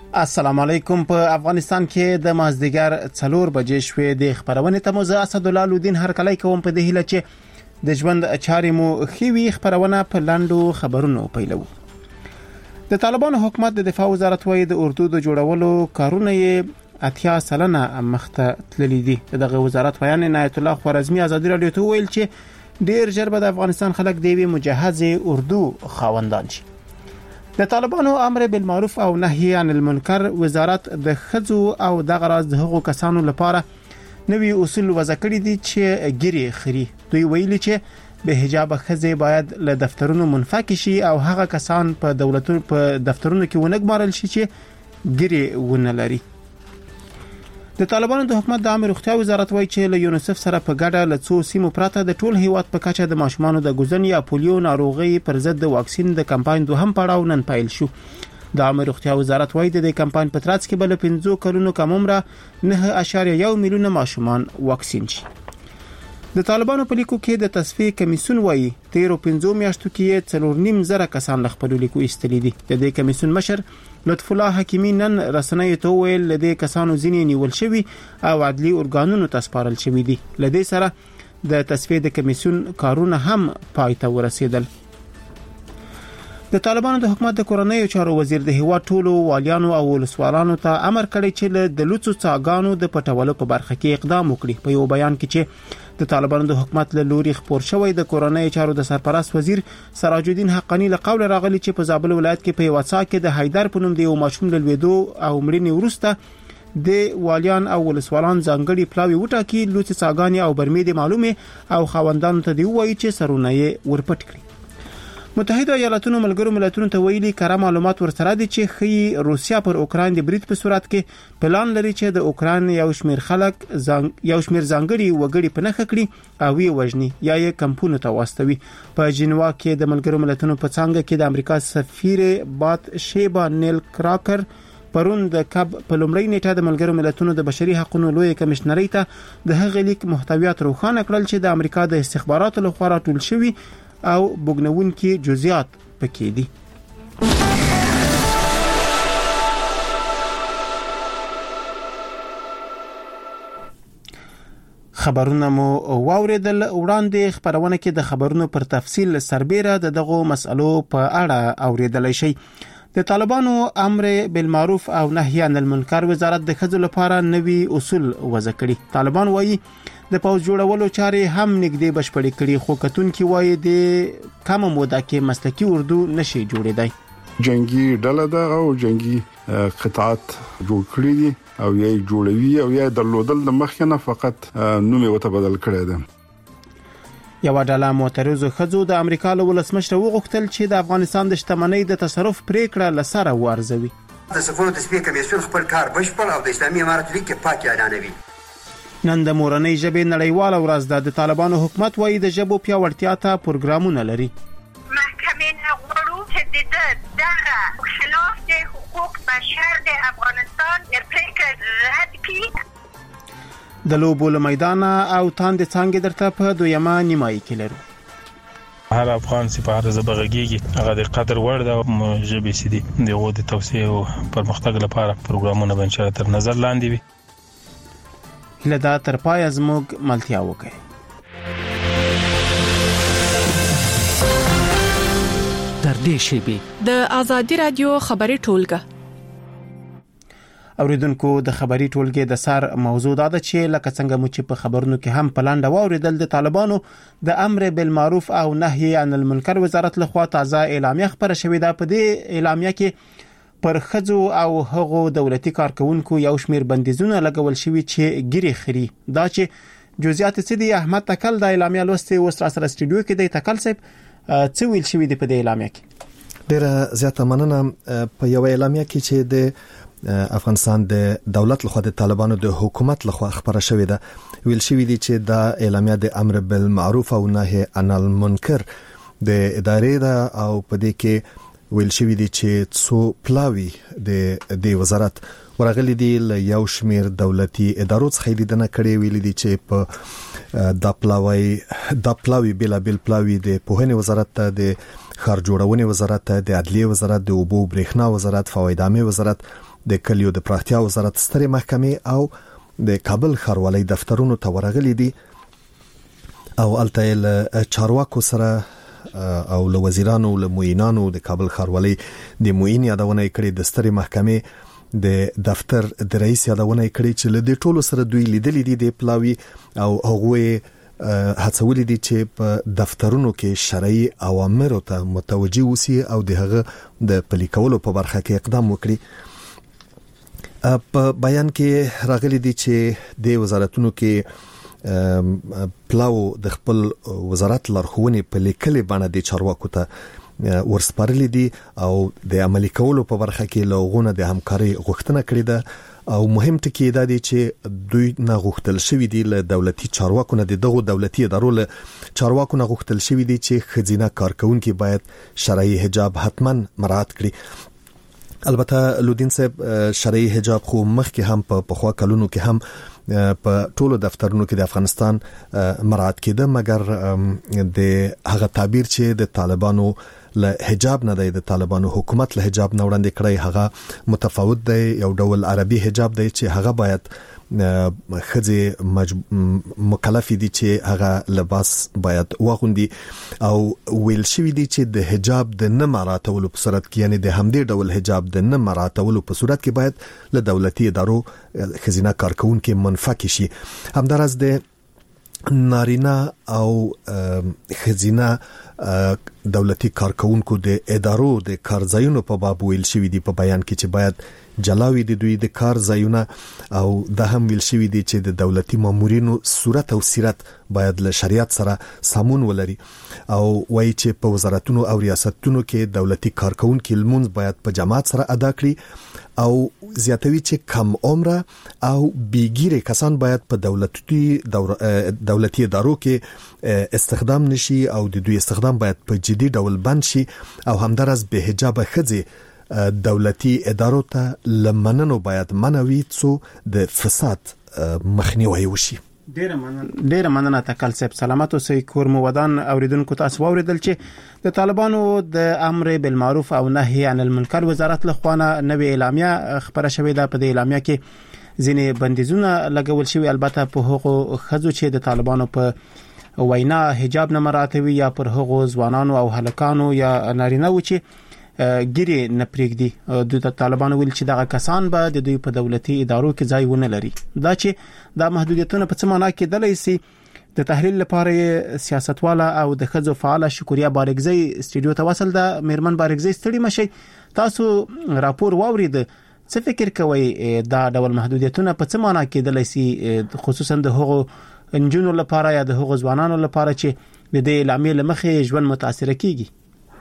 السلام علیکم. په افغانستان کې د مازدیګر 4 بجې شوې د خبرونه ته موزه اسدالله لودین هر کله کوم په دې هله چې د ژوند چارې مو خوي خبرونه په لاندو خبرونو پیلو. د طالبانو حکومت د دفاع وزارت وايي د اردو د جوړولو کارونه یې 80 سلنه مخته تللي دي. دغه وزارت بیان عنایت الله خوارزمی ازادي رادیو ته ویل چې ډیر ژر به د افغانستان خلک دی مجهز اردو خاوندان شي. د طالبانو امر بالمعروف او نهي عن المنکر وزارت د خځو او د غراض د حقوقو کسانو لپاره نوي اصول وضع کړي دي چې ګيري خري. دوی ویلي چې به حجاب خځې باید له دفترونو منفک شي او هغه کسان په دولتونو په دفترونو کې ونګمارل شي چې ګيري ونه لري. د طالبانو د حکومت د عامه روغتیا وزارت وایي چې له یونیسف سره په ګډه له څو سیمو پراته د ټول هیواد په کچه د ماشومانو د ګوزن یا پولیو ناروغي پر ضد د واکسین د کمپاین دوهم پړاو نن پیل شو. د عامه روغتیا وزارت وایي د کمپاین په ترڅ کې بل 15 کلونو کم عمره 9.1 میلیون ماشومان واکسین شي. د طالبانو په لیکو کې د تصفیه کمیسیون وایي 13 میاشتو کې 4.5 زره کسان له خپل لیکو ایستلي دي. د دې کمیسیون مشر لطف الله حکیمی نن رسنۍ ته ویل د دې کسانو ځینې نیول شوی او عدلي ارګانونو ته سپارل شوی دي. لدې سره د تصفیه د کمیسیون کارونه هم پای ته ورسېدل. د طالبانو د حکومت د کورنۍ چارو وزیر د هیواد ټولو والیانو او ولسوالانو ته امر کړی چې د لوڅو څاګانو د پټولو په برخه کې اقدام وکړي. په یو بیان کې چې د طالبانو د حکومت له لوري خبر شوی د کورنۍ چارو د سرپرست وزیر سراج الدین حقانی له قول راغلی چې په زابل ولایت کې په واتسا کې د حیدر په نوم د یو ماشوم له لویدو او مړینې وروسته د والیان او ولسوالان ځانګړي پلاوی وټاکي لوڅ څاګانې او برمې د معلومه او خاوندانو ته دی وایي چې سرونه یې ورپټ کړي. متحده ایالاتونو ملګرو ملتونو ته ویلي کړه معلومات ورسره دي چې خي روسیا پر اوکران د برید په صورت کې پلان لري چې د اوکران یو شمیر خلک یو شمیر ځانګړي وګړي په نخښه کړي او وی وژني یا یې کمپونو ته واستوي. په جنوا کې د ملګرو ملتونو په څنګه کې د امریکا سفیر بات شیبا نیل کراکر پرون د کب په لومړی نیټه د ملګرو ملتونو د بشري حقوقو لوی کمشنري ته د هغه لیک محتویات روښانه کړل چې د امریکا د استخباراتو لخوا راټول شوی او بوګنون کې جزئیات پکې دي. خبرونه مو واوریدل. وړاندې خبرونه کې د خبرونو پر تفصیل سربېره دغه مسئلو په اړه اوریدل شي. د طالبانو امر بالمعروف او نهي عن المنکر وزارت د خځو لپاره نوي اصول وضع کړي. طالبان وایي د پوز جوړولو چارې هم نږدې بشپړې کړي خو کتونکي وایي د کم موده کې مسلکي اردو نشي جوړېدای. جنگي ډله ده او جنگي قطعات جوړ کړی دي او یې جوړوي او یې درلودل د مخکنه فقط نوم یې وته بدل کړی دی. یو ډله معترضو خځو د امریکا له ولسمشر وغوښتل چې د افغانستان د شتمنۍ د تصرف پریکړه لسره وارزوي. د سفارت تصفیه کمیسیون خپل کار بشپړ او د اسلامي امارت لیک کې پاک اعلانوي. نن د مورنۍ ژبې نړیواله ورځ ده. د طالبانو حکومت وايي د ژبو پیاوړتیا ته پروګرامونه لري. محکمې غواړي چې دغه خلاف د حقوق بشر د افغانستان پریکړه رد کړي. د لوبو له میدان او تاند څنګه درته په دویمه نیمایي کې لرو. هر افغان چې په هر ژبه غږیږي هغه د قدر وړ د ژبې سي دي دغه د توسعه او پرمختګ لپاره پروګرامونه باندې تر نظر لاندې وي. هله تر پای زموږ ملتیا وکړي. در دې شی د ازادي رادیو خبري ټولګه اوریدونکو د خبري ټولګې د سر موضوع دا ده چې لکه څنګه مو چې په خبرونو کې هم پلاند واوریدل د طالبانو د امر بالمعروف او نهي عن المنکر وزارت لخوا تازه اعلامیه خبره شوې ده. په دې اعلامیه کې پر خځو او هغو دولتي کارکونکو یو شمیر بندیزونه لګول شوی چې ګيري خري. دا چې جزئیات سيدي احمد تکل د اعلامیه لوستي و سره استودیو کې د تکل صاحب څه ویل شوی دی په دې اعلامیه کې؟ ډیره زیاته مننه. په یو اعلامیه کې چې د افغانستان د دولت لخوا د طالبانو د حکومت لخوا خبره شوې ده ویل شوی دی چې د اعلامیه د امر بالمعروف او نهي عن المنکر د ادارې ده او په دې کې ویل شوی دی چې څو پلاوی د وزارت ورغلي دي له یو شمیر دولتي ادارو څخه لیدنه کړې. ویل دي چې په د پلاوی بلا پلاوی د پوهنې وزارت ته د خار جوړونې وزارت ته د عدلیه وزارت د اوبو برېښنا وزارت فواید عامه وزارت د کلیو د پراختیا وزارت سترې محکمې او د کابل ښاروالۍ دفترونو ته ورغلي دي او الته له چارواکو سره او له وزیرانو له معینانو د کابل ښاروالۍ د معین یادونه کړې د سترې محکمې د دفتر د رئیس یادونه کړې چې له دې ټولو سره دوی لیدلې دي د پلاوی او هغه هڅولې دي چې په دفترونو کې شرعي اوامر ته متوجي وسی او د هغه د پلي کولو په برخه کې اقدام وکړي. په بیان کې راغلي دي چې د وزارتونو کې پلاو د خپل وزارت لارښوونې په لیکلي بڼه د چارواکو ته ورسپارلې دي او د عملي کولو په برخه کې لغونه د همکاري غوښتنه کړې ده او مهم ټکی دا دی چې دوی نه غوښتل شوی دی له دولتي چارواکو نه دغه دولتي ادارو له چارواکو نه غوښتل شوی دی چې خزینه کارکونکو باید شرعي حجاب حتما مراعات کړي. البته لودین صاحب شرعي حجاب خو مخکې هم په پخوا کلونو کې هم په ټولو دفترونو کې د افغانستان مراعات کېده مګر د هغه تعبیر چې د طالبانو له حجاب نه د طالبانو حکومت له حجاب نه وړاندې کړی هغه متفاوت دی یو ډول عربي حجاب دی چې هغه باید خځې مکلف دي چې هغه لباس باید واغوندي او ویل شوی دي چې د حجاب د نه مراعاتولو په صورت کې یعنی د همدې ډول حجاب د نه مراعاتولو په صورت کې باید له دولتي ادارو خزینه کارکونکو منفعه شي. همدارس د نارینه او خزینه دولتي کارکونکو د ادارو د کارځایونو په باب ویل شوی دی په بیان کې چې باید جلاوي د دوی د کارځایونه او د هم ویل شوی دی چې د دولتي مامورینو صورت او سیرت باید له شریعت سره سمون ولري او وایي چې په وزارتونو او ریاستونو کې دولتي کارکونکو لمونځ باید په جماعت سره ادا کړي او زیاتوي چې کم عمره او بیګیره کسان باید په دولتي ادارو کې استخدام نشي او د دوی استخدام باید په جدي ډول بند شي او همدارس به حجاب خځې دولتي ادارو ته لمننو باید منوي څو د فساد مخنیوي وشي. ډیره مننه تکل صاحب سلامت اوسئ. کور مو ودان اوریدونکو تاسو اوریدل چې د طالبانو د امر بالمعروف او نهي عن المنکر وزارت له خوانه نوې اعلامیه خبره شوې ده. په دې اعلامیه کې ځینې بندیزونه لګول شوي البته په هغو خځو چې د طالبانو په وینا حجاب نه مراعاتوي یا پر هغو ځوانانو او هلکانو یا نارینه و چې ګيري نه پرېږدي. د طالبانو ویل چې دغه کسان به د دوی په دولتي ادارو کې ځای ونه لري. دا چې د محدودیتونو په څه معنا کې دلای سي د تحلیل لپاره سیاستواله او د خځو فعال شکریا بارګزی استودیو ته وصل ده. مېرمن بارګزی ستړي مشي تاسو راپور واورید څه فکر کوئ دا ډول محدودیتونه په څه معنا کې دلای سي خصوصا د هغو انجونو لپاره یا د هغو ځوانانو لپاره چې د دې اعلامیې لمخې ژوند متاثر کیږي؟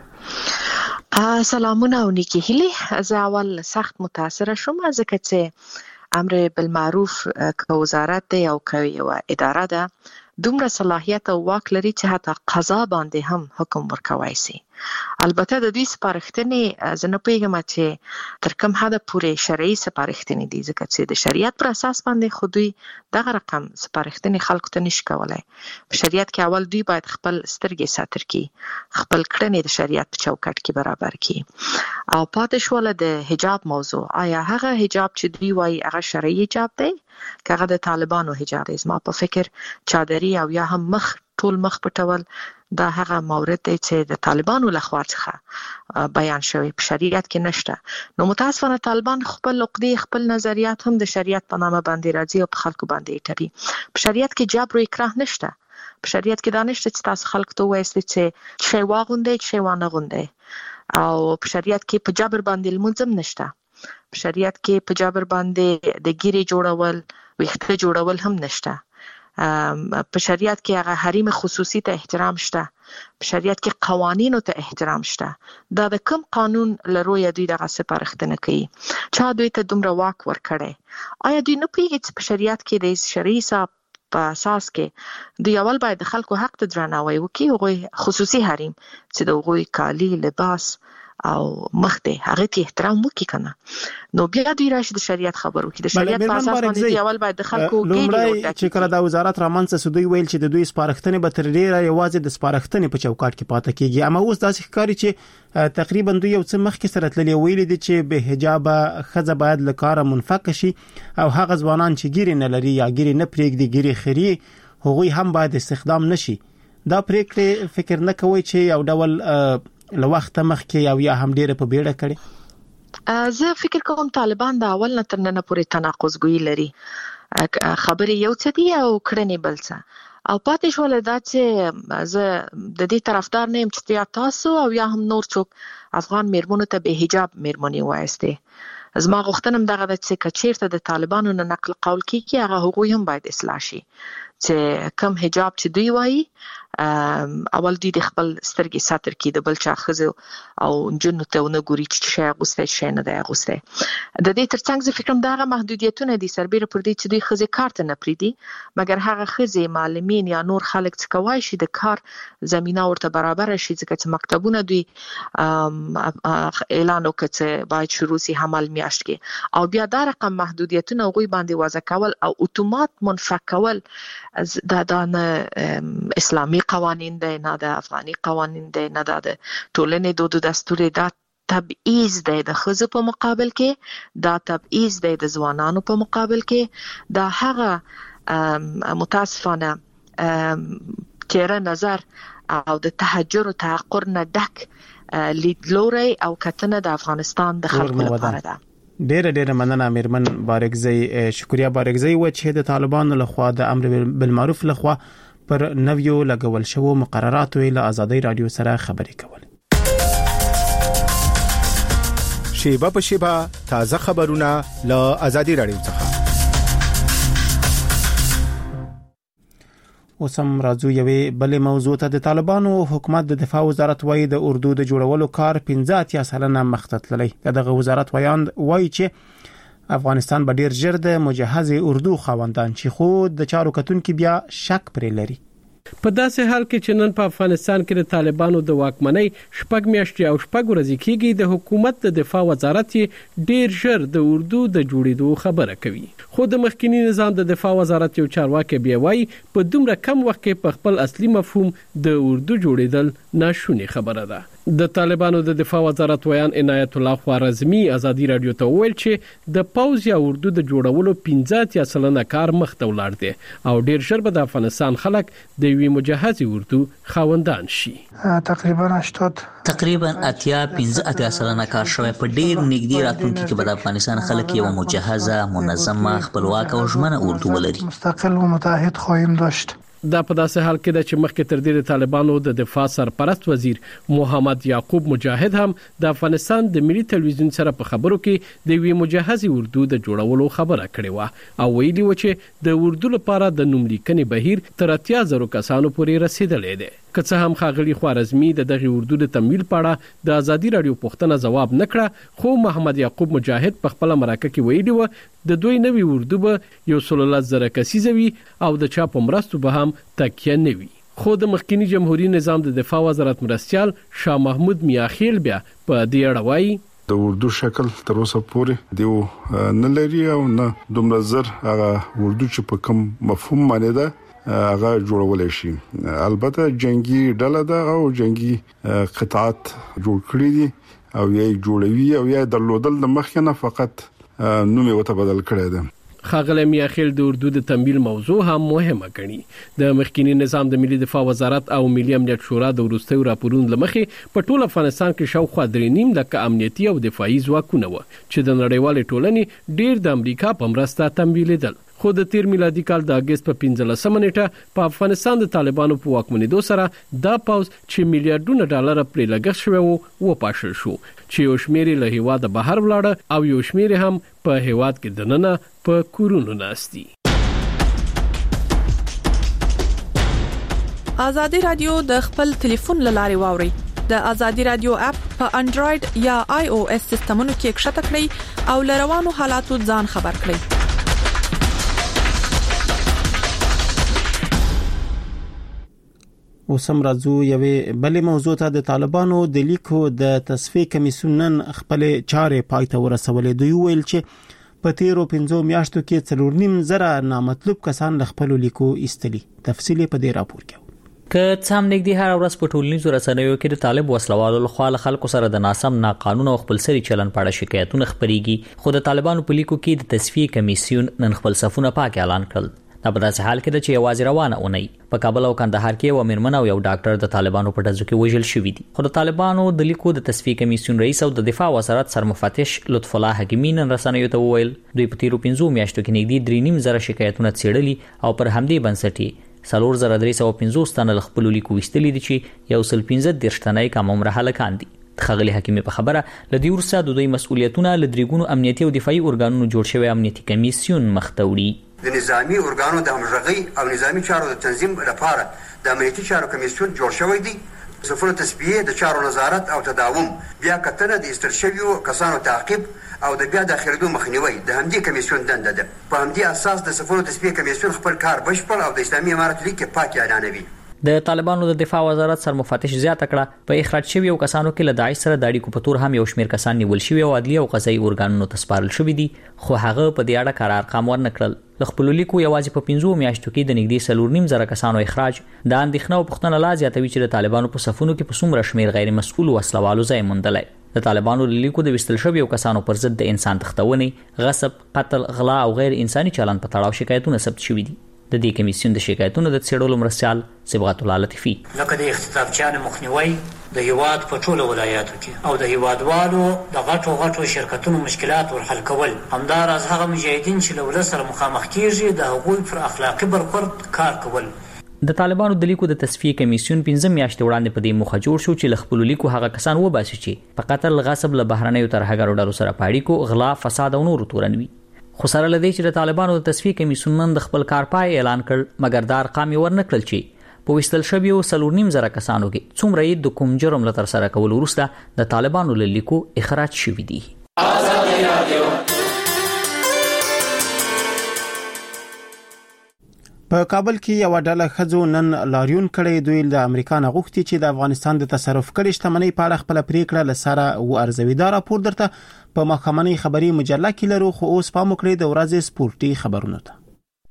سلامونه او نیکی هیله. زه اول سخت متاثر شوم ځکه چې امر بالمعروف که وزارت دی او که یو اداره ده دومره صلاحیت او واک لري چې حتی قضا باندې هم حکم ورکوي سي. البته د دوی سپارښتنې زه نه پوهیږم چې تر کوم حده پورې شرعي سپارښتنې دي ځکه چې د شریعت پر اساس باندې خو دوی دغه رقم سپارښتنې خلکو ته نشي کولای. په شریعت کې اول دوی باید خپل سترګې ساتر کړي خپل کړنې د شریعت په چوکاټ کې برابر کړي او پاتې شول د حجاب موضوع. آیا هغه حجاب چې دوی وایي هغه شرعي حجاب دی که هغه د طالبانو حجاب دی؟ زما په فکر چادري او یا هم ټول مخ پټول دا هغه مورد دی چې د طالبانو لخوا څخه بیان شوی په شریعت کې نشته. نو متاسفانه طالبان خپل عقدې خپل نظریات هم د شریعت په نامه باندې راځي او په خلکو باندې ایټوي. په شریعت کې جبر او اکراه نشته. په شریعت کې دا نشته چې تاسو خلکو ته وایي چې شی واغوندئ شی وانه غوندئ او په شریعت کې په جبر باندې لمونځ نشته. په شریعت کې په جبر باندې د ګيري جوړول ویښته جوړول هم نشته. په شریعت کې هغه حریم خصوصي ته احترام شته. په شریعت کې قوانینو ته احترام شته. دا د کوم قانون لروي دوی دغه سپارښتنه کوي؟ چا دوی ته دومره واک ورکړي؟ آیا دوی نه پیږي چې په شریعت کې د شرعي صاحب په اساس کې دوی اول باید د خلکو حق ته درناوی وکړي؟ هغوی خصوصي حریم چې د هغوی کالي لباس او مخته هغه ته احترام وکړي کنه نو بیا دوی راشي د شریعت خبرو کې د شریعت په اساس باندې اول باید د خلکو ګیډي چې کله د وزارت رامنځ سودوي ویل چې د دوی سپارښتنې به تر ډیره یوازې د سپارښتنې په چوکاټ کې پاتې کیږي اما اوس داسې ښکاري چې تقریبا دوی یو څه مخکې سره تللی ویل دي چې به حجاب خزه باید له کاره منفک شي او هغه ځوانان چې ګیري نه لري یا ګیري نه پرېږدي ګیري خري هغوی هم باید استخدام نشي دا پریکړه فکر نه کوي چې یو ډول له وخت مخکې او یا هم ډیره په بیړه کړي زه فکر کوم طالبان د اول نه تر نن پورې تناقض لري خبرې یو څه دي او کړنې بل څه او پاتې شول دا چې زه د دې طرفدار نه يم چې تاسو او یا هم نور څوک افغان میرمنو ته به حجاب میرمنې وایسته زما غوښتنه دغه د چې کچیرته د طالبانو نه نقل قول کیږي هغه حقوق هم باید اصلاح شي چې کم حجاب چې دوی وایي اول دوی د خپل سترګې ساتر کې د بل چا خزو او جنو ته ونه ګوري چې شي غوسته شي نه دی غوسته د دې ترڅنګ زه فکرم دغه محدودیتونه دي سربېره پر دې چې دوی خزه کارت نه پریدي مګر هغه خزه معلمین یا نور خلک څه کوي شي د کار زمينه ورته برابر شي ځکه چې مکتبونه دوی اعلان وکړي چې باید شروع سي حمل میاشت کې او بیا دا رقم محدودیتونه غوي باندې وضع کول او اتومات منفک کول دا نه اسلامي قوانین دی نه د افغاني قوانین دی نه د ټولنې دود دستور دا تبعیض دی د ښځو په مقابل کې دا تبعیض دی د ځوانانو په مقابل کې دا هغه متاسفانه تیره نظر او د تحجر او تحقر نه ډک لیدلوري او کتنه د افغانستان د خلکو لپاره ده ډېر مننه میرمن بارګزی شکریا بارګزی و چې د طالبانو لخوا د امر بالمعروف لخوا پر نویو لګول شوو مقرراتو له آزادۍ رادیو سره خبرې کول شیبه په شیبه تازه خبرونه له آزادۍ رادیو څخه اوسم راځو یوې بلې موضوع ته د طالبانو حکومت د دفاع وزارت وايي د اردو د جوړولو کار 15 سلنه مخته تللی دغه وزارت وایي چې افغانستان به ډیر ژر د مجهز اردو خاوندان چې خو د چارو کتونکو بیا شک پرې لري په داسې حال کې چې نن په افغانستان کې د طالبانو د واکمنۍ شپږ میاشتې او شپږ ورځې کېږي د حکومت د دفاع وزارت ډیر ژر د اردو د جوړېدو خبره کوي خو د مخکنی نظام د دفاع وزارت یو چارواکي بیا وایي په دومره کم وخت کې په خپل اصلي مفهوم د اردو جوړېدل ناشونی خبره ده د طالبانو د دفاع وزارت ویان عنایت الله خوارزمی آزادی رادیو ته ویل چې د پوز یا اردو د جوړولو 15% کار مخته ولاړ دی او ډیر ژر به د افغانستان خلک د وی مجهز اردو خاوندان شي تقریبا 80 15% کار شوی په ډیر نږدې راتلونکي کې به د افغانستان خلک یو مجهزه منظمه خپلواک او ژمنه اردو ولري مستقل و متحد خواهیم داشت دا په داسې حال کې چې مخکې تر دې طالبانو د دفاع سرپرست وزیر محمد یعقوب مجاهد هم د افغانستان د ملي ټلویزیون سره په خبرو کې د وی مجهز اردو د جوړولو خبره کړې و او ویلي و چې د اردو لپاره د نوم لیکنې بهیر تر 80,000 کسانو پورې رسیدلې ده که څه هم خاغلی خوارزمی د دغه اردو د تمویل پاړه د آزادی رادیو پوښتنه جواب نکړه خو محمد یعقوب مجاهد په خپل مرکه کې ویلي و د دوی نوی اردو به یو 16,000 کسیزوي او د چاپ مرستو به هم تکیه نه وي خو د مخکنی جمهوریت نظام د دفاع وزارت مرستيال شاه محمود میاخیل بیا په دې اړه وایي د اردو شکل تر اوسه پورې دیو نه لري او نه دومره زر هغه اردو چې په کوم مفهوم باندې ده هغه جوړول شي البته جنگي ډله ده او جنگي قطعات جوړ کړی دي او یې جوړوي او یې درلودل د مخکنه فقط نوم یې وته بدل کړی دی خاغلی میاخیل د اردو د تمویل موضوع هم مهمه ګڼي د مخکنی نظام د ملي دفاع وزارت او ملي امنیت شورا د وروستیو راپورونو لمخې په ټول افغانستان کې شاوخوا 3.5 لک امنیتي او دفاعي ځواکونه و چې د نړیوال ټولنې ډیر د امریکا په مرسته تمویلېدل خو د تیر میلادي کال د اگست په 15 نیټه په افغانستان د طالبانو په واکمنېدو سره دا پاوز چې میلیارډونه ډالر پرې لګښت شوی وو پاشل شو چې یو شمېر له هیواد بهر ولاړ او یو شمېر هم په هیواد کې دننه په کورونو ناستي آزادی رادیو د خپل ټلیفون لارې واوري د آزادی رادیو اپ په انډراید یا آی او اس سیستمونو کې ښکته کړئ او لروانو حالاتو ځان خبر کړئ اوسم راځو یوې بلې موضوع ته. د طالبانو د لیکو د تصفیه کمیسیون نن خپل چارې پای ته ورسولې. دوی ویل چې په تیرو 5 میاشتو کې 4.5 نامطلوب کسان له خپل لیکو ایستلي. تفصیل په دې راپور کې. که څام نګدي هر ورځ په ټولنیزو رسنیو کې د طالب وسلوالو لخوا خلکو سره د ناسم ناقانونه او خپلسري چلن په اړه شکایتونه خبريږي، خو د طالبانو په لیکو کې د تصفیه کمیسیون نن خپل صفونه پاک اعلان کړل. دا په داسې حال کې ده چې یوازې روانه اونۍ په کابل او کندهار کې یو میرمن او یو ډاکټر د طالبانو په ډزو کې وژل شوي دي. خو د طالبانو د لیکو د تصفیه کمیسیون رئیس او د دفاع وزارت سرمفتش لطف الله حکیمی نن رسنیو ته وویل دوی په تیرو 5 میاشتو کې نږدې 3.5 شکایتونه څېړلي او پر همدې بنسټ 4350 تنه له خپل لیکو ویستلي دي چې یو 15 تنه کم عمره هلکان دي. خغلی حکیمی په خبره لدی ورسره د دوی مسؤلیتونه لدریګونو امنیتي او دفاعي اورګانونو جوړ شوی امنیتي کمیسیون مختوړي. د نظامی اورګانو د همغږي او نظامی چارو د تنظیم لپاره د امنیتي چارو کمیسیون جوړ شوی دی. صفونه تسبیه د چارو نظارت او تداوم، بیا کتنه د استل شویو کسانو تعقیب او د بیا داخليدو مخنیوي د همدې کمیسیون دنده ده. په همدې اساس د صفونه تسبیه کمیسیون خپل کار بشپړ او د اسلامي امارت لیک کې پاک اعلانوي. د طالبانو د دفاع وزارت سرمفتش زیاته کړه په اخراج شوی او کسانو کې له داعش سره د اړیکو په تور هم یو شمېر کسان نیول شوی او عدلي او قضایي اورګانونو ته سپارل شوی دي، خو هغه په دې اړه قرار ارقام ورنکړل. د خپل لیکو یوازې په 5 میاشتو کې د نږدې 4.5 کسانو اخراج د اندېښنه او پوښتنه لا زیاتوي چې د طالبانو په صفونو کې په څومره شمېر غیر مسؤل وسلوالو ځای موندلی. د طالبانو لیکو د وستل شوی او کسانو پر ضد د انسان تختونې، غصب، قتل، غلا او غیر انساني چلند په تړاو شکایتونه ثبت شوي دي. د دې کمیسیون د شکایتونو د څېړلو مرستیال صبغت الله لطیفي لکه د اختطافچانو مخنیوي د هیواد په ټولو ولایاتو کې او د هیوادوالو د غټو شرکتونو مشکلات ورحل کول، همداراز هغه مجاهدین چې له ولس سره مخامخ کیږي د هغوی پر اخلاقي برخورد کار کول. د طالبانو د لیکو د تصفیه کمیسیون 15 میاشتې وړاندې په دې موخه جوړ شو چې له خپل لیکو هغه کسان وباسي چې په قتل، غصب، له بهرنیو ترهګرو ډلو سره په اړیکو، غلا، فساد او نور تورنوي. خو سره لدی چې د طالبانو د تصفیه کمیسیون نن د خپل کار پای اعلان کړ، مګر دا ارقام ورنکړل چې په وستل شویو 4.5 کسانو کې څومره یې د کوم جرم له تر سره کول وروسته د طالبانو له لیکو اخراج شوي دي. په کابل کې یو ډله ښځو نن لاریون کړی. دوی د امریکا نه غوښتي چې د افغانستان د تصرف کړي شتمنۍ په اړه خپل پریکړه لسره ورزوي. دا راپور درته په مخامنۍ خبري مجله کې لرو، خو اوس پام وکړئ د ورځې سپورتي خبرونو ته.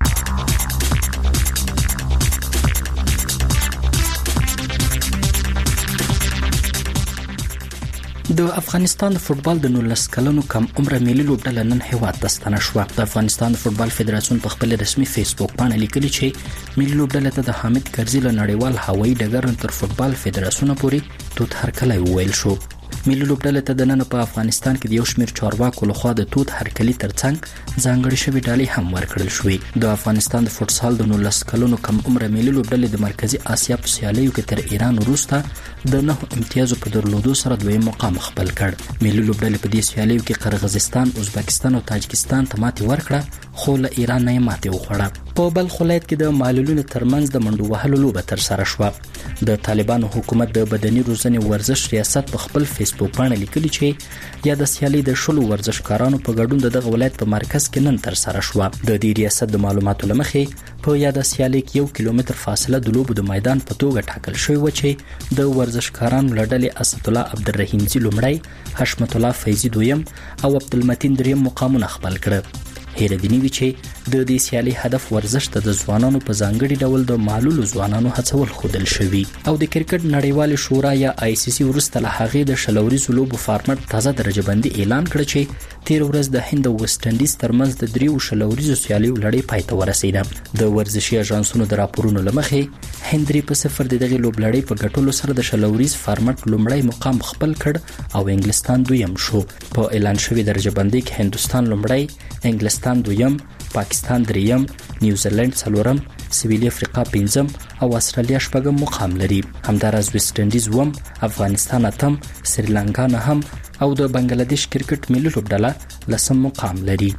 د افغانستان د فوتبال د 19 کلنو کم عمره ملي لوبډله نن هیواد ته ستنه شوه. د افغانستان د فوتبال فدراسیون په خپل رسمي فیسبوک باندې لیکلي چې ملي لوبډله ته د حامد کرزي له نړیوال هوایي ډګر تر فوتبال فدراسیون پورې توت هرکلی وویل شو. ملي لوبډله ته د نن په افغانستان کې د یو شمېر چارواکو لخوا د توت هرکلی ترڅنګ ځانګړي شوي ډالۍ هم ورکړل شوې. د افغانستان د فوتسال د 19 کلنو کم عمره ملي لوبډلې د مرکزی اسیا په سیالیو کې تر ایران وروسته د 9 امتیازو په درلودو سره دویم مقام خپل کړ. ملي لوبډلې په دې سیالیو کې قرغیزستان، ازبکستان او تاجکستان ته ماتې ورکړه، خو له ایران نه ماتې وخوړه. په بلخ ولایت کې د معلولینو ترمنځ د منډو وهلو لوبه تر سره شوه. د طالبانو حکومت د بدني روزنې ورزش ریاست په خپل فیسبوک باندې لیکلي چې یا د سیالي د شلو ورزشکارانو په ګډون دغه ولایت په مرکز کې نن تر سره شوه. د دې ریاست د معلوماتو لمخې په یاد سیالي کې 1 کیلومتر فاصله د لوبو د میدان په توګه ټاکل شوی و چې د ورزشکارانو لړلې اسد الله عبدالرحیم زی لومړی، حشمت الله فیضی دویم او عبدالمتین دریم مقامونه خپل کړل. هیره دي نیوي چې د دې سیالي هدف ورزش ته د ځوانانو په ځانګړي ډول د معلولو ځوانانو هڅول خودل شوی. او د کرکټ نړیوال شورا یا آی سی سی ورسته له هغې د شلوريزو لوبو فارمټ تازه درجه بندي اعلان کړ چې تیر ورځ د هند او ویسټ انډیز ترمنځ د دریو شلوريزو سیالیو لړۍ پای ته ورسیده. د ورزشي اژانسونو د راپورونو لمخې هند 3-0 دغه لوبلړۍ په ګټلو سره د شلوريز فارمټ لومړی مقام خپل کړ او انګلستان دویم شو. په اعلان شوی درجه بندي کې هندستان لومړی، انګلستان دویم، پاکستان دریم، نیوزیلند څلورم، سویلي افریقا پنځم او استرالیا شپږم مقام لري. همداراز ویسټ انډیز اووم، افغانستان اتم، سریلانکا نهم او د بنگلاديش کرکټ ملي لوبډله لسم مقام لري.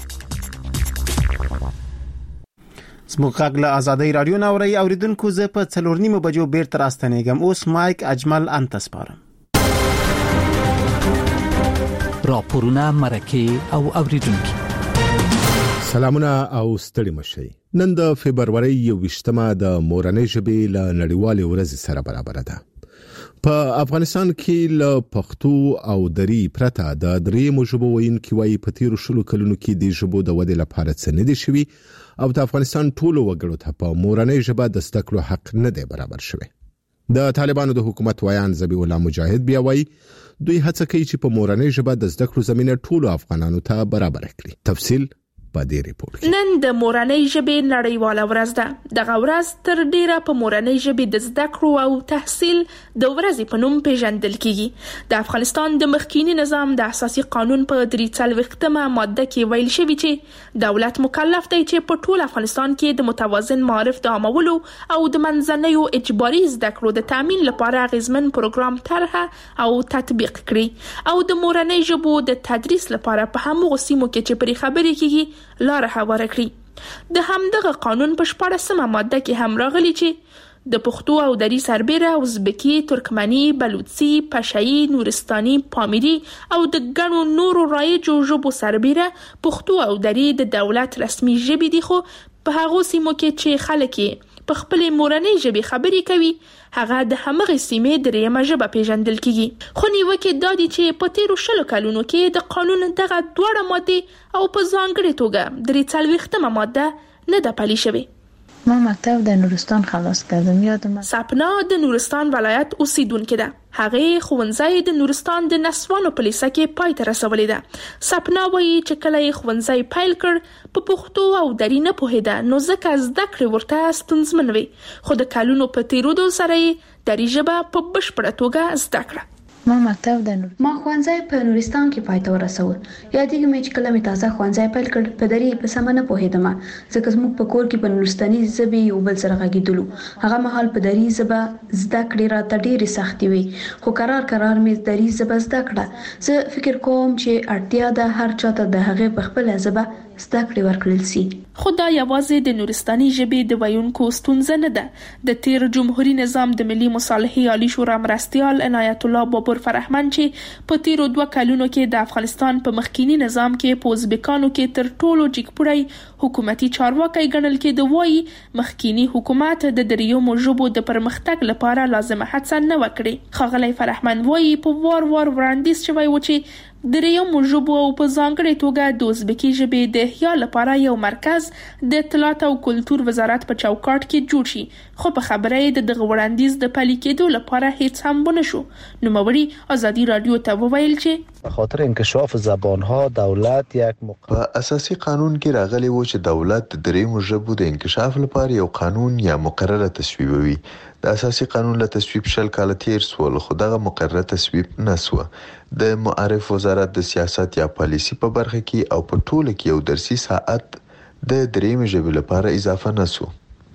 سموږ له آزادۍ رادیو ناوړی اوریدونکو زه په 4:30 بجو بیرته راستنېږم. اوس مایک اجمل انتسپارم. راپورونه، مرکه او اوریدونکو سلامونه او ستړي مشي. نن د فبرवरी 28مه د مورنۍ ژبې له نړیوالې ورځې سره برابر ده. په افغانستان کې له پښتو او دری پرته د درېیمو ژبو ویونکي وایي په تیرو 10 کلونو کې د ژبو د ودې لپاره څه نه دي شوي او د افغانستان ټولو وګړو ته په مورنۍ ژبه د زده کړو حق نه دی برابر شوی. د طالبانو د حکومت ویان ذبیح الله مجاهد بیا وایي دوی هڅه کوي چې په مورنۍ ژبه د زده کړو زمينه ټولو افغانانو ته برابر کړي. تفصیل نن د مورنۍ ژبې نړیواله ورځ ده. دغه ورځ تر ډیره په مورنۍ ژبې د زده کړو او تحصیل د ورځې په نوم پیژندل کیږي. د افغانستان د مخکینی نظام د اساسي قانون په 43مه ماده کې ویل شوی چې دولت مکلف دی چې په ټول افغانستان کې د متوازن معارف د عامولو او د منځنیو اجباري زده کړو د تامین لپاره غیزمن پروګرام طرحه او تطبیق کړي او د مورنۍ ژبو د تدریس لپاره په همغو سیمو کې چې پرې خبرې کیږي لاره هواره کړي. د همدغه قانون په 14مه ماده کې هم راغلي چې د پښتو او دری سربېره ازبکی، ترکمنی، بلوچي، پشايي، نورستاني، پامیري او د ګڼو نورو رایجو ژبو سربېره پښتو او دری د دولت رسمي ژبې دي، خو په هغو سیمو کې چې خلک په خپل مورنۍ ژبې خبرې کوي هغه د همغه سیمې درېیمه ژبه پیژندل کیږي. خو نیوکه دا دي چې په تیرو 10 کلونو کې د قانون دغه دوړه ماده او په ځانګړي توګه 43مه ماده نه ده پلي شوې. ما مکتب در نورستان خلاص کردم. یادم سپنا د نورستان ولایت اوسیدونکې ده. هغه ښوونځی د نورستان د نسوانو په لیسه کې پای ته رسولې ده. سپنا وایي چې کله یې ښوونځی پیل کړ په پښتو او دری نه پوهېده نو ځکه زده کړې ورته ستونزمن وي، خو د کلونو په تیرېدو سره یې دری ژبه په بشپړه توګه زده کړه. ما ښوونځی په نورستان کې پای ته ورسول. یادېږي مې چې کله مې تازه ښوونځی پیل کړ په دری په سمه نه پوهېدم ځکه زموږ په کور کې په نورستاني ژبې یو بل سره غږېدلو. هغه مهال په دری ژبه زده کړې راته ډېرې سختې وي، خو قرار مې دری ژبه زده کړه. زه فکر کوم چې اړتیا ده هر چاته د هغې په خپله ژبه زده کړې ورکړل سي. خو دا یوازې د نورستاني ژبې د ویونکو ستونزه نه ده. د تیر جمهوریت نظام د ملي مصالحې عالی شورا مرستیال عنایت الله بابر فرهمند چې په تیرو 2 کلونو کې د افغانستان په مخکینی نظام کې په ازبکانو کې تر ټولو جګپوړی حکومتي چارواکي ګڼل کېده، وایي مخکینی حکومت د دریمو ژبو د پرمختګ لپاره لازمه هڅه نه وکړي. ښاغلی فرهمند وایي په وار وړاندیز شوی و چې درېیمو ژبو او په ځانګړې توګه د ازبکي ژبې د احیا لپاره یو مرکز د اطلاعات او کلتور وزارت په چوکاټ کې جوړ شي، خو په خبره یې د دغه وړاندیز د پلي کېدو لپاره هیڅ هم ونه شو. نوموړي ازادي رادیو ته وویل چې به خاطر انکشاف زبانها دولت یک په اساسي قانون کې راغلی و چې دولت د درېیمو ژبو د انکشاف لپاره یو قانون یا مقرره تصویبوي. د اساسي قانون له تصویب 10 کاله تیر سول، خو دغه مقرره تصویب نه سوه. د معارف وزارت د سیاست یا پالیسی په برخه کې او په ټوله کې یو درسي ساعت د درېیمې ژبې لپاره اضافه نه سو.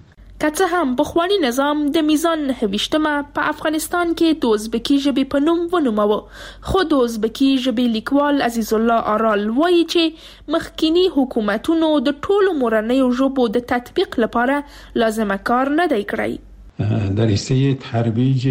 که څه هم پخوانی نظام د میزان 29مه په افغانستان کې د ازبکی ژبې په نوم ونوموه، خو د ازبکی ژبې لیکوال عزیز الله آرال وایي چې مخکینی حکومتونو د ټولو مورنیو ژبو د تطبیق لپاره لازمه کار نه دی کړی. در حصه ترویج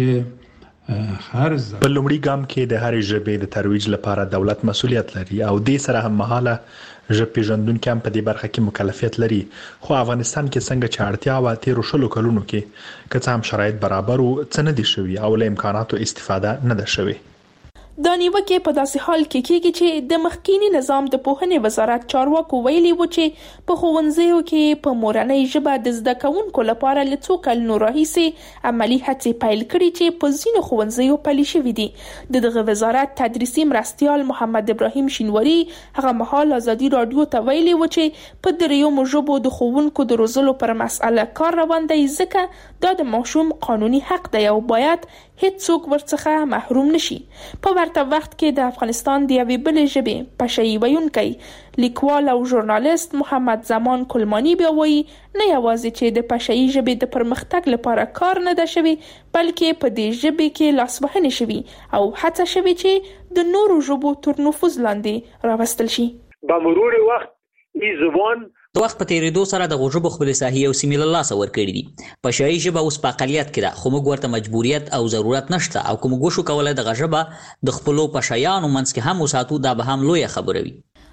په لومړي ګام کې د هرې ژبې د ترویج لپاره دولت مسؤلیت لري او دې سره هم مهاله ژبه پیژندونکو هم په دې برخه کې مکلفیت لري. خو افغانستان کې څنګه چې اړتیا و تیرو 10 کلونو کې که څه هم شرایط برابر او څه نه دي شوي او له امکاناتو استفاده نه ده شوي. دا نیوکه په داسې حال کې کېږي چې د مخکینی نظام د پوهنې وزارت چارواکو ویلي و چې په ښوونځیو کې په مورنۍ ژبه د زده کوونکو لپاره له څو کلونو راهیسې عملي هڅې پیل کړي چې په ځینو ښوونځیو پلي شوي دي. د دغه وزارت تدریسي مرستیال محمد ابراهیم شینواري هغه مهال ازادي رادیو ته ویلي و چې په درېیمو ژبو د ښوونکو د روزلو پر مسأله کار روان دی، ځکه دا د ماشوم قانوني حق دی او باید هیڅوک ورڅخه محروم نشي. په ورته وخت کې د افغانستان د یوې بلې ژبې پشايي ویونکی لیکوال او ژورنالیست محمد زمان کلمانی بیا وایي نه یوازې چې د پشايي ژبې د پرمختګ لپاره کار نه ده شوی، بلکې په دې ژبې کې لاسوهنې شوي او هڅه شوي چې د نورو ژبو تر نفوذ لاندې راوستل شي. با مرور وخت این زبان د وخت په تیریدو سره د ژبو خپل ساحې او سیمې له لاسه ورکړي دي. پشايي ژبه اوس په اقلیت کې ده، خو موږ ورته مجبوریت او ضرورت نشته او کوم وشو کولای د ژبه د خپلو پشایانو منځ کې هم وساتو دا به هم لویه خبره وي.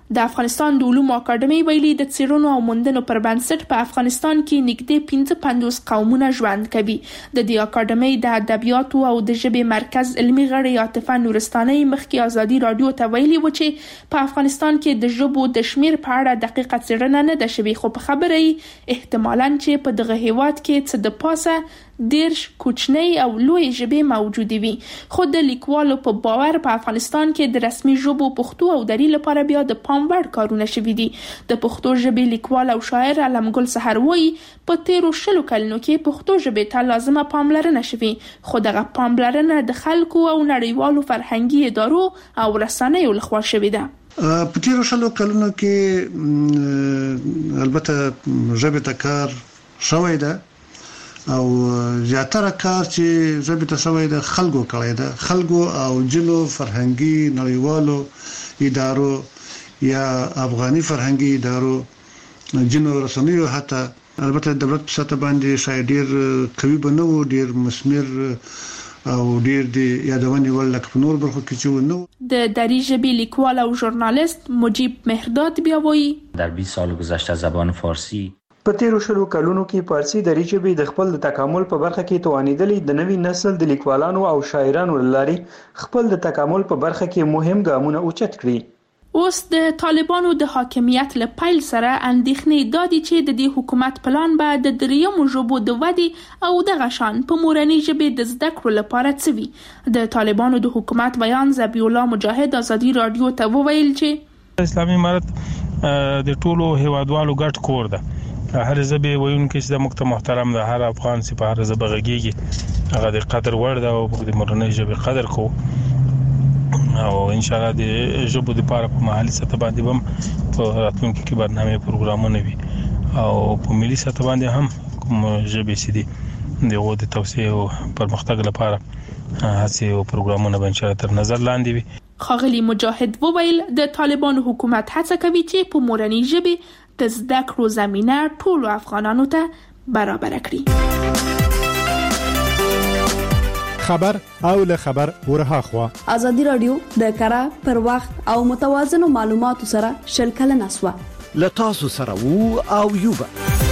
د افغانستان د علومو اکاډمي ویلي د څېړنو او موندنو پر بنسټ په افغانستان کې نږدې 55 قومونه ژوند کوي. د دې اکاډمي د ادبیاتو او د ژبې مرکز علمي غړي عاطفه نورستاني مخکې ازادي رادیو ته ویلي و چې په افغانستان کې د ژبو د شمیر په اړه دقیقه څېړنه نه ده شوې، خو په خبره یې احتمالاً چې په دغه هیواد کې څه د پاسه ډېر کوچنۍ او لوی ژبې موجودې وي. خو د لیکوالو په باور په افغانستان کې د رسمي ژبو پښتو او دري لپاره بیا د پام وړ کارونه شوي دي. د پښتو ژبې لیکوال او شاعر علمګل سحر وایي په تیرو 20 کلونو کې پښتو ژبې ته لازمه پاملرنه شوې، خو دغه پاملرنه د خلکو او نړیوالو فرهنګي ادارو او رسنیو لخوا شوې ده. په تیرو 20 کلونو کې البته ژبې ته کار شوی ده او زیاتره کار چې ژبې ته شوی ده خلکو کړی ده، خلکو او جنو فرهنګي نړیوالو ادارو یا افغاني فرهنګي ادارو جنو رسنیو حتی البته دولت په سطح باندې شاید ډیر قوي بنو ډیر مسمر او ډیر دی یادونې ولک په نور برخو کې چې ونو. د دری ژبې لیکوال او ژورنالیست مجیب مهرداد بیا وایي در 20 سال گذشته زبان فارسی په تیرو 20 کلونو کې فارسی دری ژبې د خپل تکامل په برخه کې توانیدلې د نوي نسل د لیکوالانو او شاعرانو لاري خپل د تکامل په برخه کې مهم ګامونه اوچت کړي. اوس د طالبانو د حاکمیت له پیل سره اندېښنې دادي چې د دې حکومت پلان به د دریمو ژبو د ودې او د غشان په مورنۍ ژبې د زده کړو لپاره څه وي. د طالبانو د حکومت بیان ذبیح الله مجاهد ازادي رادیو ته وویل چې اسلامي امارت د ټولو هیوادوالو ګډ کور ده. هر ژبه ویونکي چې د محترم ده، هر افغان چې په هر ژبه غږیږي هغه د قدر وړ ده او د مورنۍ ژبې قدر کوو او ان شاء الله د ژبو د لپاره په محلي سطح باندې هم په راتلونکي کې برنامه پروګرامونه وي او په ملي سطح باندې هم کوم ژبې سي دي دغه د توسعه او پرمختګ لپاره هڅې او پروګرامونه به ان شاء الله تر نظر لاندې وي. ښاغلي مجاهد وویل د طالبانو حکومت هڅه کوي چې په مورنۍ ژبې د زده کړو زمينه ټولو افغانانو ته برابر کړي. خبر او له خبر ورها خوا ازادي رادیو د کara پر وخت او متوازنو معلوماتو سره شلکل نسوه لتاسو سره وو او یوبا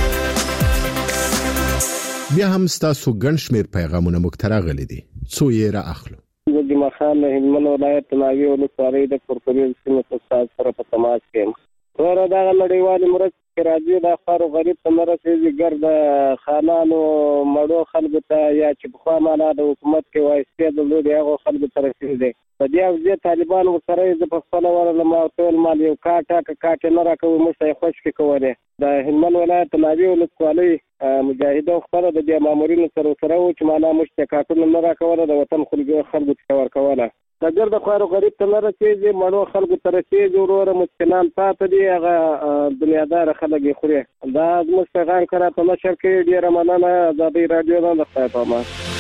بیا هم تاسو ګنشمیر پیغامونه مخترغلي دي څو یې را اخلو. د مخال هلمند ولایت ناوی ولسوالۍ د کورکوري سیمه استاد سره په تماس کې ورته دا نړیوالې مرستې راځي د خارو غریب ته مرستې ګرځي خانانو مړو خلکو ته یا چې په خوا معنا د حکومت کې وایي د لوري هغه خلکو ته رسیدي. په دې او دې طالبان سره د خپل ورله ما ټول مال یو کاټه نه راکوي مشه خوش کې کوله. د هلمند ولایت ناوی ولسوالۍ مجاهدو خپل د دې مامورینو سره و چې معنا مشه کاټونه نه راکوله د وطن خلکو ته ورکوله. د ګرد خارو غریب ته رسیدي مړو خلکو ته رسیدي وروره مسکینان پاتې دي هغه دنیادار خلک یې خوري. دا زموږ پیغام کړه په نشر کې ډیره مننه ازادي رادیو نه ښه.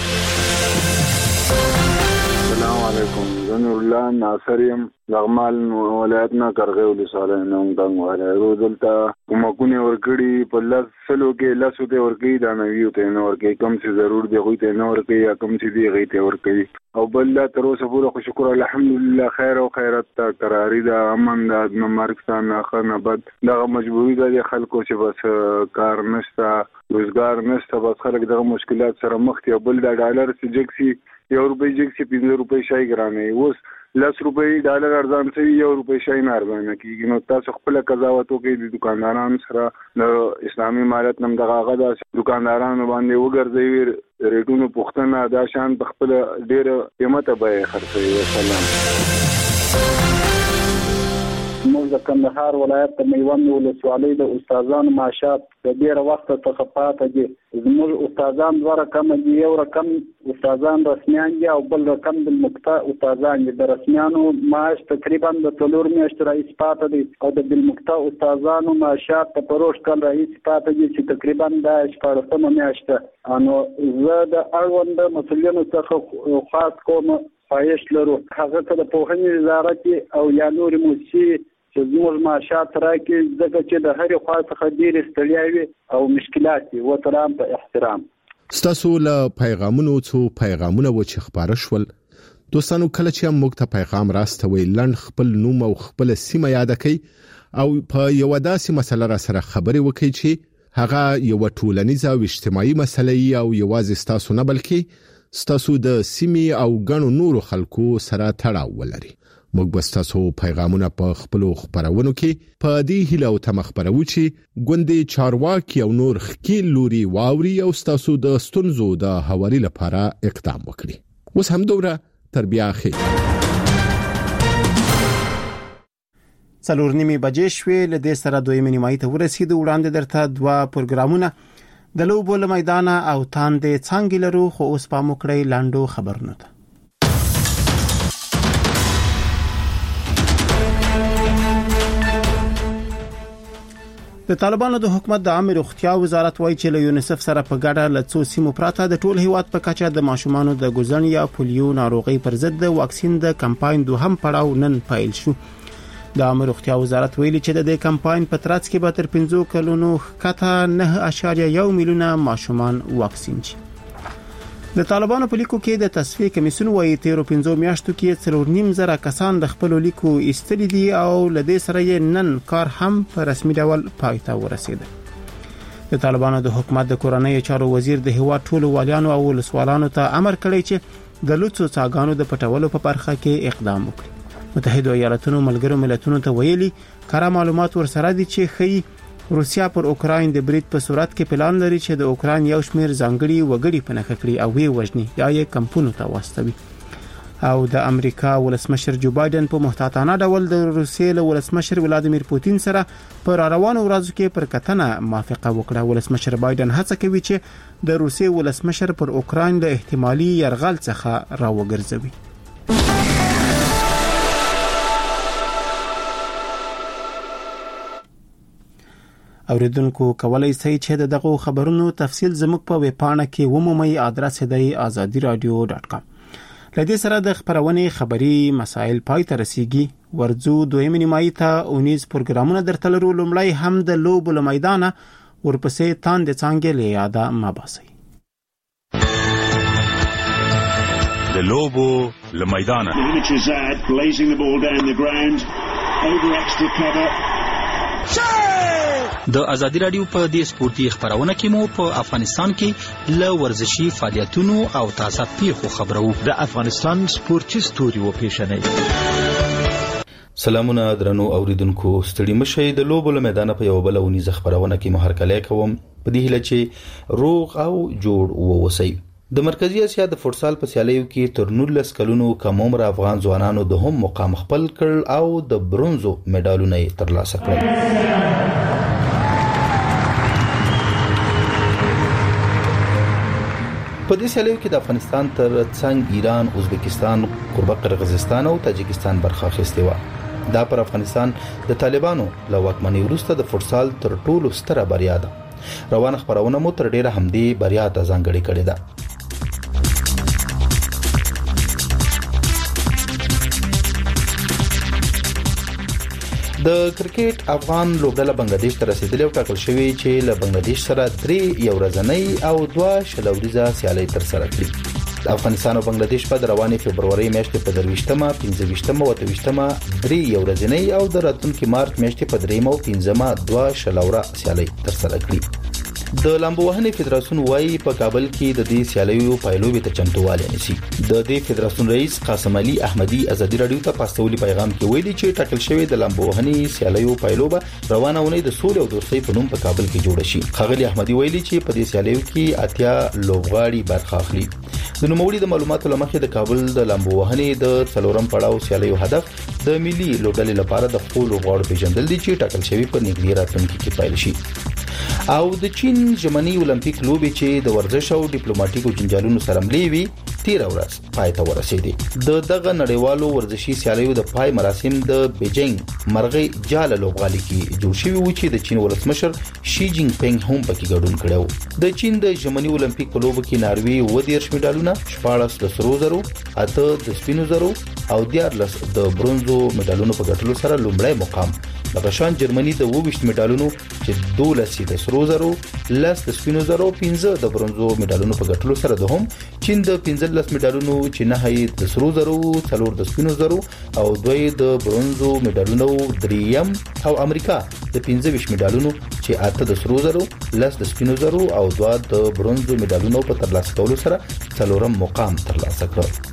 السلام علیکم. نور الله ناصریم لغمال ولایتنا کرغه ولسوالۍ نوم دنګواره روزلتا کومکونه ورګړي په لاسلو کې لاسو ته ورګي دا نویو ته نو ورګي کوم څه ضرور دی غوي ته نو ورګي یا کوم څه دی غي ته ورګي او بل لا تر اوسه پوره شکر الحمدلله خیر او خیرت قراری دا امن دا مرکستان اخنه بد دا مجبوری دا خلکو چې بس کار نشته روزګار نشته بس خلک دغه مشکلات سره مخ دي. بل دا ډالر چې جکسي €1 جکسي 15 روپۍ شای ګرانه اوس $10 ارزان شي €1 شای نه ارزان کیږي. نو تاسو خپل قضاوت وکړئ د دکاندارانو سره د اسلامي امارت نم دغه غدا دکاندارانو باندې وګرځي ریټونو پښتنه دا شان خپل ډیر قیمته به خرڅوي. والسلام. موږ د کندهار ولایت د میوند ولسوالۍ د استادانو معاشات د ډیر وخت څخه پاتې دي. زموږ استادان دوه رقم دي، یو رقم استادان رسمیان دي او بل رقم د مقطع استادان دي. د رسمیانو معاش تقریبا د 4 میاشتو رئیس پاتې دي او د بالمقطع استادانو معاشات په پروش کال رئیس پاتې دي چې تقریبا د 14 میاشته. انو زه د اړوند مسؤلینو څخه خاص کوم خواهش لرو هغه ته د پوهنې وزارت او یا نور موسسې چې زموږ معاشات راکړي ځکه چې د هرې خوا څخه ډېرې ستړیاوې او مشکلات دي. وترام په احترام. ستاسو له پیغامونو څو پیغامونه و چې خبره شول دوستانو کله چې موږ ته پیغام راستوي لند خپل نوم او خپل سیمه یاد کړئ او په یو داسې مسله را سره خبري وکړي چې هغه یو ټولنیزه او اجتماعي مسله او یوازې تاسو نه بلکې تاسو د سیمه او غنو نورو خلکو سره تړاو ولري. موږ به تاسو پیغامونه په خپل خبرونو کې په دې هیله او تم خبرو چې ګوندې چارواکي او نور خکیل لوري واوري او تاسو د ستونزو د حوالې لپاره اقدام وکړي. اوس هم دوره تربیه اخی 4:30 بجې شوې له دې سره دویمه نیمایي ته ورسېدو. وړاندې درته دوا پروګرامونه د لوبو له میدان او تاندې څنګه لرو خو اوس پام وکړئ لاندو خبرونه ته. د طالبانو د حکومت د عامه روغتیا وزارت وایي چې له یونیسف سره په ګډه له څو سیمو پراته د ټول هیواد په کچه د ماشومانو د ګوزن یا پولیو ناروغي پر ضد د واکسین د کمپاین دوهم پړاو نن پیل شو. د عامه روغتیا وزارت ویلي چې د دې کمپاین په ترڅ کې به تر 5 کلونو ښکته 9.1 میلیونه ماشومان واکسین شي. د طالبانو په لیکو کې د تصفیه کمیسیون وايي 13 میاشتو کې 4.5 کسان د خپل لیکو ایستلي دي او لدې سره یې نن کار هم په رسمي ډول پای ته ورسېده. د طالبانو د حکومت د کورنۍ چارو وزیر د هیواد ټولو والیانو او ولسوالانو ته امر کړی چې د لوڅو څاګانو د پټولو په برخه کې اقدام وکړي. متحده ایالاتونو ملګرو ملتونو ته ویلي کار معلومات ورسره دي چې خي روسیا پر اوکراین د برید په صورت کې پلان لري چې د اوکراین یو شمیر ځانګړي وګړي پنهخ کړي او وی وژني یا یې کمپونو ته واستوي. او د امریکا ولسمشر جو بایدن په محتاطانه ډول د روسیې له ولسمشر ولادیمیر پوتین سره پر روانو ورځو کې پر کتنه موافقه وکړه. ولسمشر بایدن هڅه کوي چې د روسیې ولسمشر پر اوکراین له احتمالي يرغل څخه راوګرځوي. اوریدونکو کولای شئ چې دغه خبرونو تفصیل زموږ په ویب پاڼه کې ومومئ. ادرس دی azadiradio.com. لدې سره د خبرونه خبري مسائل پای ته رسیدي. ورځو دویمه نیمایي ته 19 پروګرامونه درته لرو. لومړی هم د لوبو له میدانه ورپسې تاندې څنګه له یاده ما باسي. د لوبو له میدانه د ازادي رادیو په دې سپورتي خبرونه کې مو په افغانستان کې له ورزشي فعالیتونو او تازه پیښو خبرو. د افغانستان سپورتي ستوري و پیښنې. سلامونه درنو اوریدونکو، ستړي مشي د لوبو له میدان په یو بل ونیزه خبرونه کې مهرکلې کوم په دې هله چې روغ او جوړ ووسی. د مرکزی اسیا د فوټسال په سیالیو کې تر 19 کلونو کم عمر افغان ځوانانو د هم مقام خپل کړ او د برونزو میډالونه ترلاسه کړل. په دې سیالیو کې د افغانستان تر څنګ ایران، ازبکستان، قربه قرغیزستان او تاجکستان برخه اخیستې و. دا پر افغانستان د طالبانو له واکمنۍ وروسته د فوټسال تر ټولو ستره بریا ده. روان خبرونه مو تر ډیره همدې بریا ته ځانګړې کړې ده. د کرکټ افغان لوبډله بنگلاديش ته رسیدلې او ټاکل شوې چې له بنگلاديش سره 3 یو ورځنۍ او 2 شلوريزه سیالي تر سره کړي. افغانستان او بنگلاديش په روانې فبرवरी میاشتې په 23مه، 25مه او 28مه 3 یو ورځنۍ او د راتلونکي مارچ میاشتې په 3مه او 5مه 2 شلوره سیالي تر سره کړي. د لامبو وهنې فدراسیون وايي په کابل کې د دې سیالیو پایلوبې ته چمتووالی نیسي. د دې فدراسیون رئیس قاسم علي احمدي ازادي رادیو ته پاستولي پیغام کې ویلي چې ټاکل شوی د لامبو وهنې سیالیو پایلوبه روانه ونې د سولې او دوستۍ په نوم په کابل کې جوړ شي. ښاغلي احمدي ویلي چې په دې سیالیو کې 80 لوبغاړي برخه اخلي. د نوموړي د معلوماتو لمخې د کابل د لامبو وهنې د 4م پړاو سیالیو هدف د ملي لوبډلې لپاره د خپل لوبغاړو پیژندل دي چې ټاکل شوی په نږدې راتلونکي کې پیل شي. او د چین ژمنی اولمپیک لوبې چې د ورزش او ډیپلوماټیکو جنجالونو سره ملي وي 13 ورځ پای ته ورسېدي. د دغه نړیوالو ورزشي سیالیو د پای مراسم د بیجینګ مرغۍ جاله لوبغالي کې جوړ شوی و چې د چین ولسمشر شي جین پینګ هم پکې ګډون کړو. د چین د ژمنی اولمپیک په لوبو کې ناروی و 13 میډالونه، 14 د سرو زرو، 8 د سپینو زرو او 14 د برونزو میډالونو په ګټلو سره لومړی مقام دغه شان جرمني د 22 میډالونو چې 12 د سرو زرو، 10 د سپینو زرو، 15 د برونزو میډالونو په ګټلو سره ده هم چین د 15 میډالونو چې 9 د سرو زرو، 4 د سپینو زرو او 2 د برونزو میډالونو دریم، او امریکا د 15 میډالونو چې 8 د سرو زرو، 10 د سپینو زرو او 2 د برونزو میډالونو په ترلاسه کولو سره څلورم مقام ترلاسه کړ.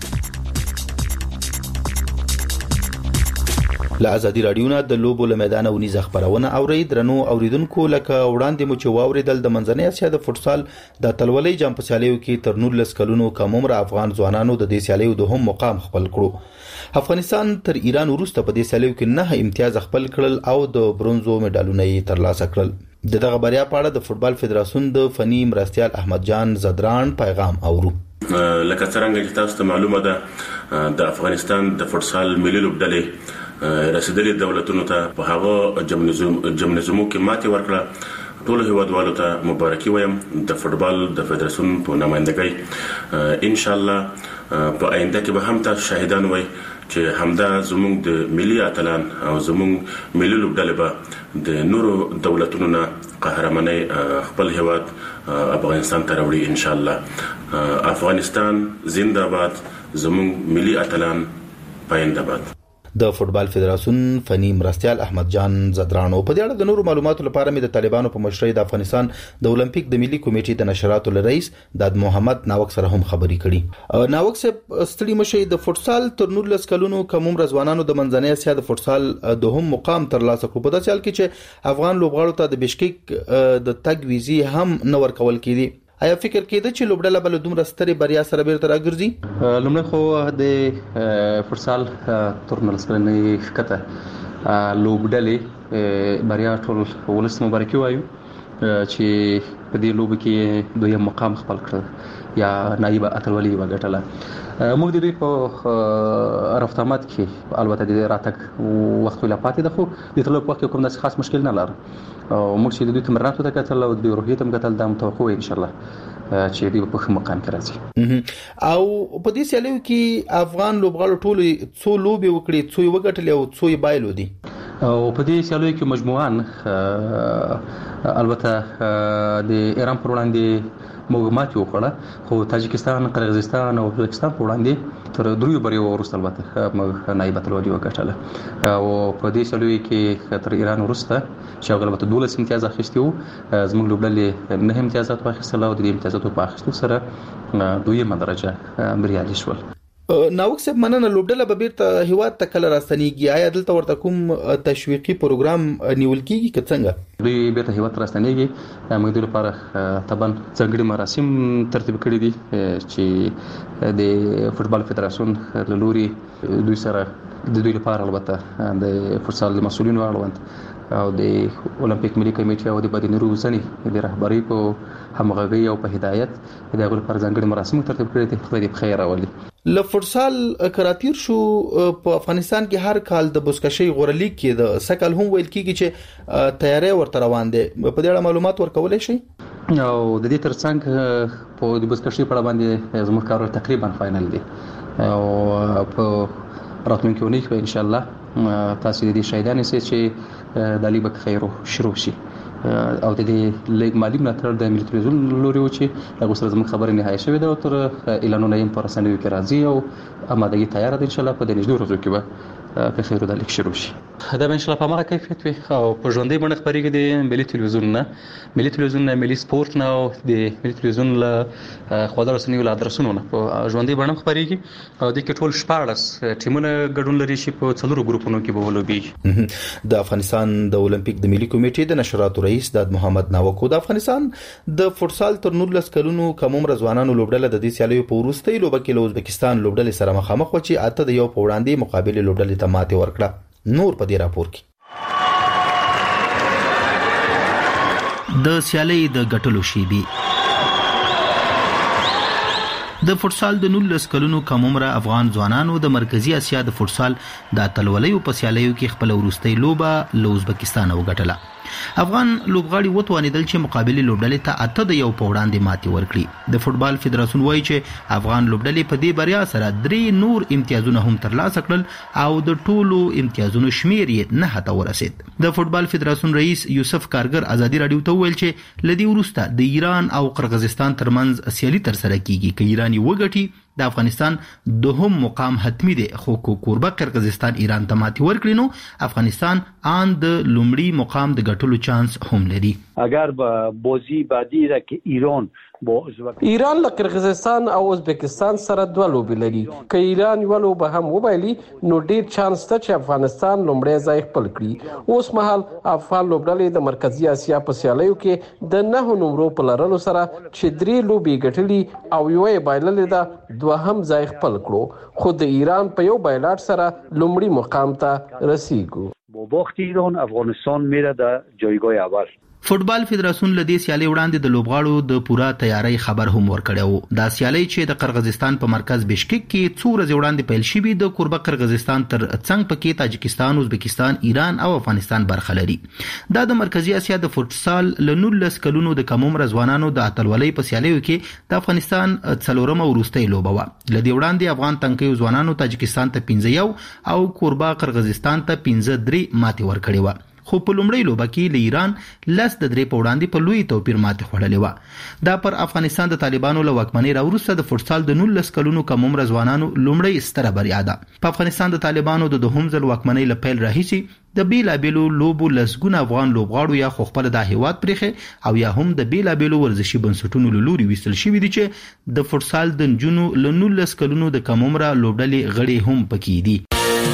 له ازادي رادیو نه د لوبو له میدان ونیزه خبرونه اوري. درنو اوریدونکو لکه وړاندې مو چې واوریدل د منځنۍ اسیا د فوټسال د تلولۍ جام په سیالیو کې تر 19 کلونو کم عمر افغان ځوانانو د دې سیالیو د هم مقام خپل کړو. افغانستان تر ایران وروسته په دې سیالیو کې 9 امتیاز خپل کړل او د برونزو میډالونه یې ترلاسه کړل. دغه بریا په اړه د فوټبال فدراسیون د فني مرستيال احمد جان زدران پیغام اورو. لکه څنګه چې تاسو ته معلومه ده د افغانستان د فوټسال ملي لوبډلې رسیدلي دولتونو ته په هغه جمنزمو کې ماتې ورکړه. ټول هیوادوالو ته مبارکي وایم د فوټبال د فدراسیون په نمائندګۍ. ان شاء الله په آینده کې به هم تاسو شاهدان وئ چې همدا زموږ د ملي اتلان او زموږ ملي لوبډلې به د نورو دولتونو نه قهرماني خپل هیواد افغانستان ته راوړي. ان شاء الله افغانستان زنده باد، زموږ ملي اتلان پاینده باد. د فوټبال فدراسیون فني مرستيال احمد جان زدرانو په دې اړه د نورو معلوماتو لپاره مې د طالبانو په مشرۍ د افغانستان د اولمپیک د ملي کمیټې د نشراتو رئیس داد محمد ناوک سره هم خبري کړي. ناوک صاحب ستړي مشي د فوټسال تر 19 کلونو کم عمر ځوانانو د منځنۍ اسیا د فوټسال د هم مقام ترلاسه کړو. په داسې حال کې چې افغان لوبغاړو ته د بشکیک د تګ ویزي هم نه ورکول کېدی. آیا فکر کېده چې لوبډله بل دومره ستري بریا سره بیرته راګرځي؟ لومړی خو د فوټسال تر 19 کلنۍ ښکته لوبډلې بریا ټول ولس مبارکي وایو چې په دې لوب کې دویم مقام خپل کړ یا نایب اتلولي وګټله. موږ د دوی په رفتامات کې البته د راتګ وخت ولا پاتې ده، خو د تلو په وخت کې کوم داسې خاص مشکل نه لرو. موږ چې د دوی تمریناتو ته کتل او د روحیت هم کتل د متوقع ان شاء الله چې دوی په مقام کې راځي. او په دې سیالیو کې افغان لوبغاړو ټول څو لوبي وکړي، څو وګټلې او څو یې بایلو دي. او په دې سیالیو کې مجموعاً البته د ایران پر وړاندې موږ ماتې وکړه، خو تاجکستان، قرغیزستان او ازبکستان پر وړاندې تر دریو بریو وروسته البته موږ نایب اتلولي وګټله. او په دې سیالیو کې تر ایران وروسته چې هغه البته 12 امتیاز اخیستي وو، زموږ لوبډلې 9 امتیازات واخیستل او د دې امتیازاتو په اخیستو سره دویمه درجه بریالي شول. ناوک صاحب مننه. لوبډله به بیرته هیواد ته کله راستنیږي؟ آیا دلته ورته کوم تشویقي پروګرام نیول کیږي که څنګه؟ دوی بیرته هیواد ته راستنیږي. موږ د لپاره طبعا ځانګړي مراسم ترتیب کړي دي چې د فوټبال فدراسیون له لوري دوی سره د دوی لپاره البته د فوټسال د مسؤلینو اړوند او د اولمپیک ملي کمیټې او د بدني روزنې د رهبرۍ په همغږۍ او په هدایت د هغوی لپاره ځانګړي مراسم ترتیب کړي دي. خدای دې بخیر راولي. له فوټسال کراتیر شو په افغانستان کې هر کال د بوسکشي غورلیګ کې د سکل هم ویل کیږي چې تیاری ورته روان دي. په دې اړه معلومات ورکولای شي؟ او د دې ترڅنګ په د بوسکشي په اړه باندې زموږ کار تقریبا فاینل دي او په راتلونکي اونۍ کې ان شاء الله تاسو دې شاهدان یې چې د لیګ به خیرو شروع شي او د دې لیګ مالی ملاتړ د ملي تلویزیون لوري و چې هغه سره زموږ خبرې نهایی شوې ده او تر اعلانونه یې په رسنیو کې راځي او آمادګي تیار ده. ان شاء الله په دې نږدې ورځو کې به په خیرو د لیګ شروع شي. دا به ان شاء الله په ماغه کیفیت وي او په ژوندۍ باندې خبرېږي د ملي تلویزیون نه ملي سپورت نه او د ملي تلویزیون له خواله رسنیو له ادرسونو نه په ژوندۍ باندې خبرېږي او د کې ټول 14 ټیمونه ګډون لري چې په څلورو ګروپونو کې به ولوبي. د افغانستان د اولمپیک د ملي کمیټې د نشراتو رئیس داد محمد ناوک د افغانستان د فوټسال تر 19 کلونو کم عمر ځوانانو لوبډله د دې سیالیو په وروستۍ لوبه کې له ازبکستان لوبډلې سره مخامخ و چې اته د یو په وړاندې مقابله لوبډلې ته ماتې ورکړه. نور په دې راپور کې د سیالۍ د ګټلو شیبي. د فوټسال د 19 کلونو کم عمر افغان ځوانانو د مرکزی اسیا د فوټسال د اتلولیو په سیالیو کې خپل وروستۍ لوبه له ازبکستان وګټله. افغان لوبغاړي وتوانیدل چې مقابله لوبډلې ته 8-1 په وړاندې ماتې ورکړي. د فوتبال فدراسیون وایي چې افغان لوبډلې په دې بریا سره 3 نور امتیازونه هم ترلاسه کړل او د ټولو امتیازونو شمیر یې 9 ته ورسید. د فوتبال فدراسیون رئیس یوسف کارګر ازادي رادیو ته وویل چې لدی وروسته د ایران او قرغیزستان ترمنځ سیالي تر سره کیږي. که ایران وګټي د افغانستان دوهم مقام حتمی دی، خو کوربه قرغیزستان ایران ته ماتې ورکړي نو افغانستان آن د لومړي مقام د ګټلو چانس هم لري. اگر به بازی بعدی را که ایران له قرغیزستان او ازبکستان سره 2 لوبې لري، که ایران یو لوبه هم وبایلي نو ډیر چانس ته چې افغانستان لومړی ځای خپل کړي. اوس مهال افغان لوبډلې د مرکزی اسیا په سیالیو کې د 9 نمرو په لرلو سره چې 3 لوبې ګټلي او یو یې بایللې ده، 2 ځای خپل کړو، خو د ایران په یو بایلات سره لومړی مقام ته رسیدو. با باخت ایران افغانستان میره در جایگاه اول. فوتبال فدراسیون لدی سیالي وړاندې د لوبغاړو د پوره تیاری خبر هم ورکړی و. دا سیالي چې د قرغیزستان په مرکز بشکک کې څو ورځې وړاندې پیل شوې د قربه قرغیزستان تر څنګ پکې تاجکستان، ازبکستان، ایران او افغانستان برخه لري. دا د مرکزی اسیا د فوتسال ل 19 کلونو د کم عمر ځوانانو د اتلولۍ په سیالیو کې د افغانستان څلورمه وروستۍ لوبه و. لدی وړاندې افغان تنکیو ځوانانو تاجکستان ته 5-1 او قربه قرغیزستان ته 5-3 ماتې ورکړې و. خو په لومړی لوبه کې له ایران 10-3 په وړاندې په لوی توپیر ماتې خوړلې و. دا پر افغانستان د طالبانو له واکمنۍ راوروسته د فوتسال د 19 کلونو کم عمر ځوانانو لومړی ستره بریا ده. په افغانستان د طالبانو د دوهم ځل واکمنۍ له پیل راهیسې د بیلابیلو لوبو لسګونه افغان لوبغاړو یا خو خپل د هیواد پرېخه او یا هم د بیلابیلو ورزشي بنسټونو له لوري ویستل شوي دي چې د فوتسال د نجونو له 19 کلونو د کم عمره لوبډلې غړي هم پکې دي.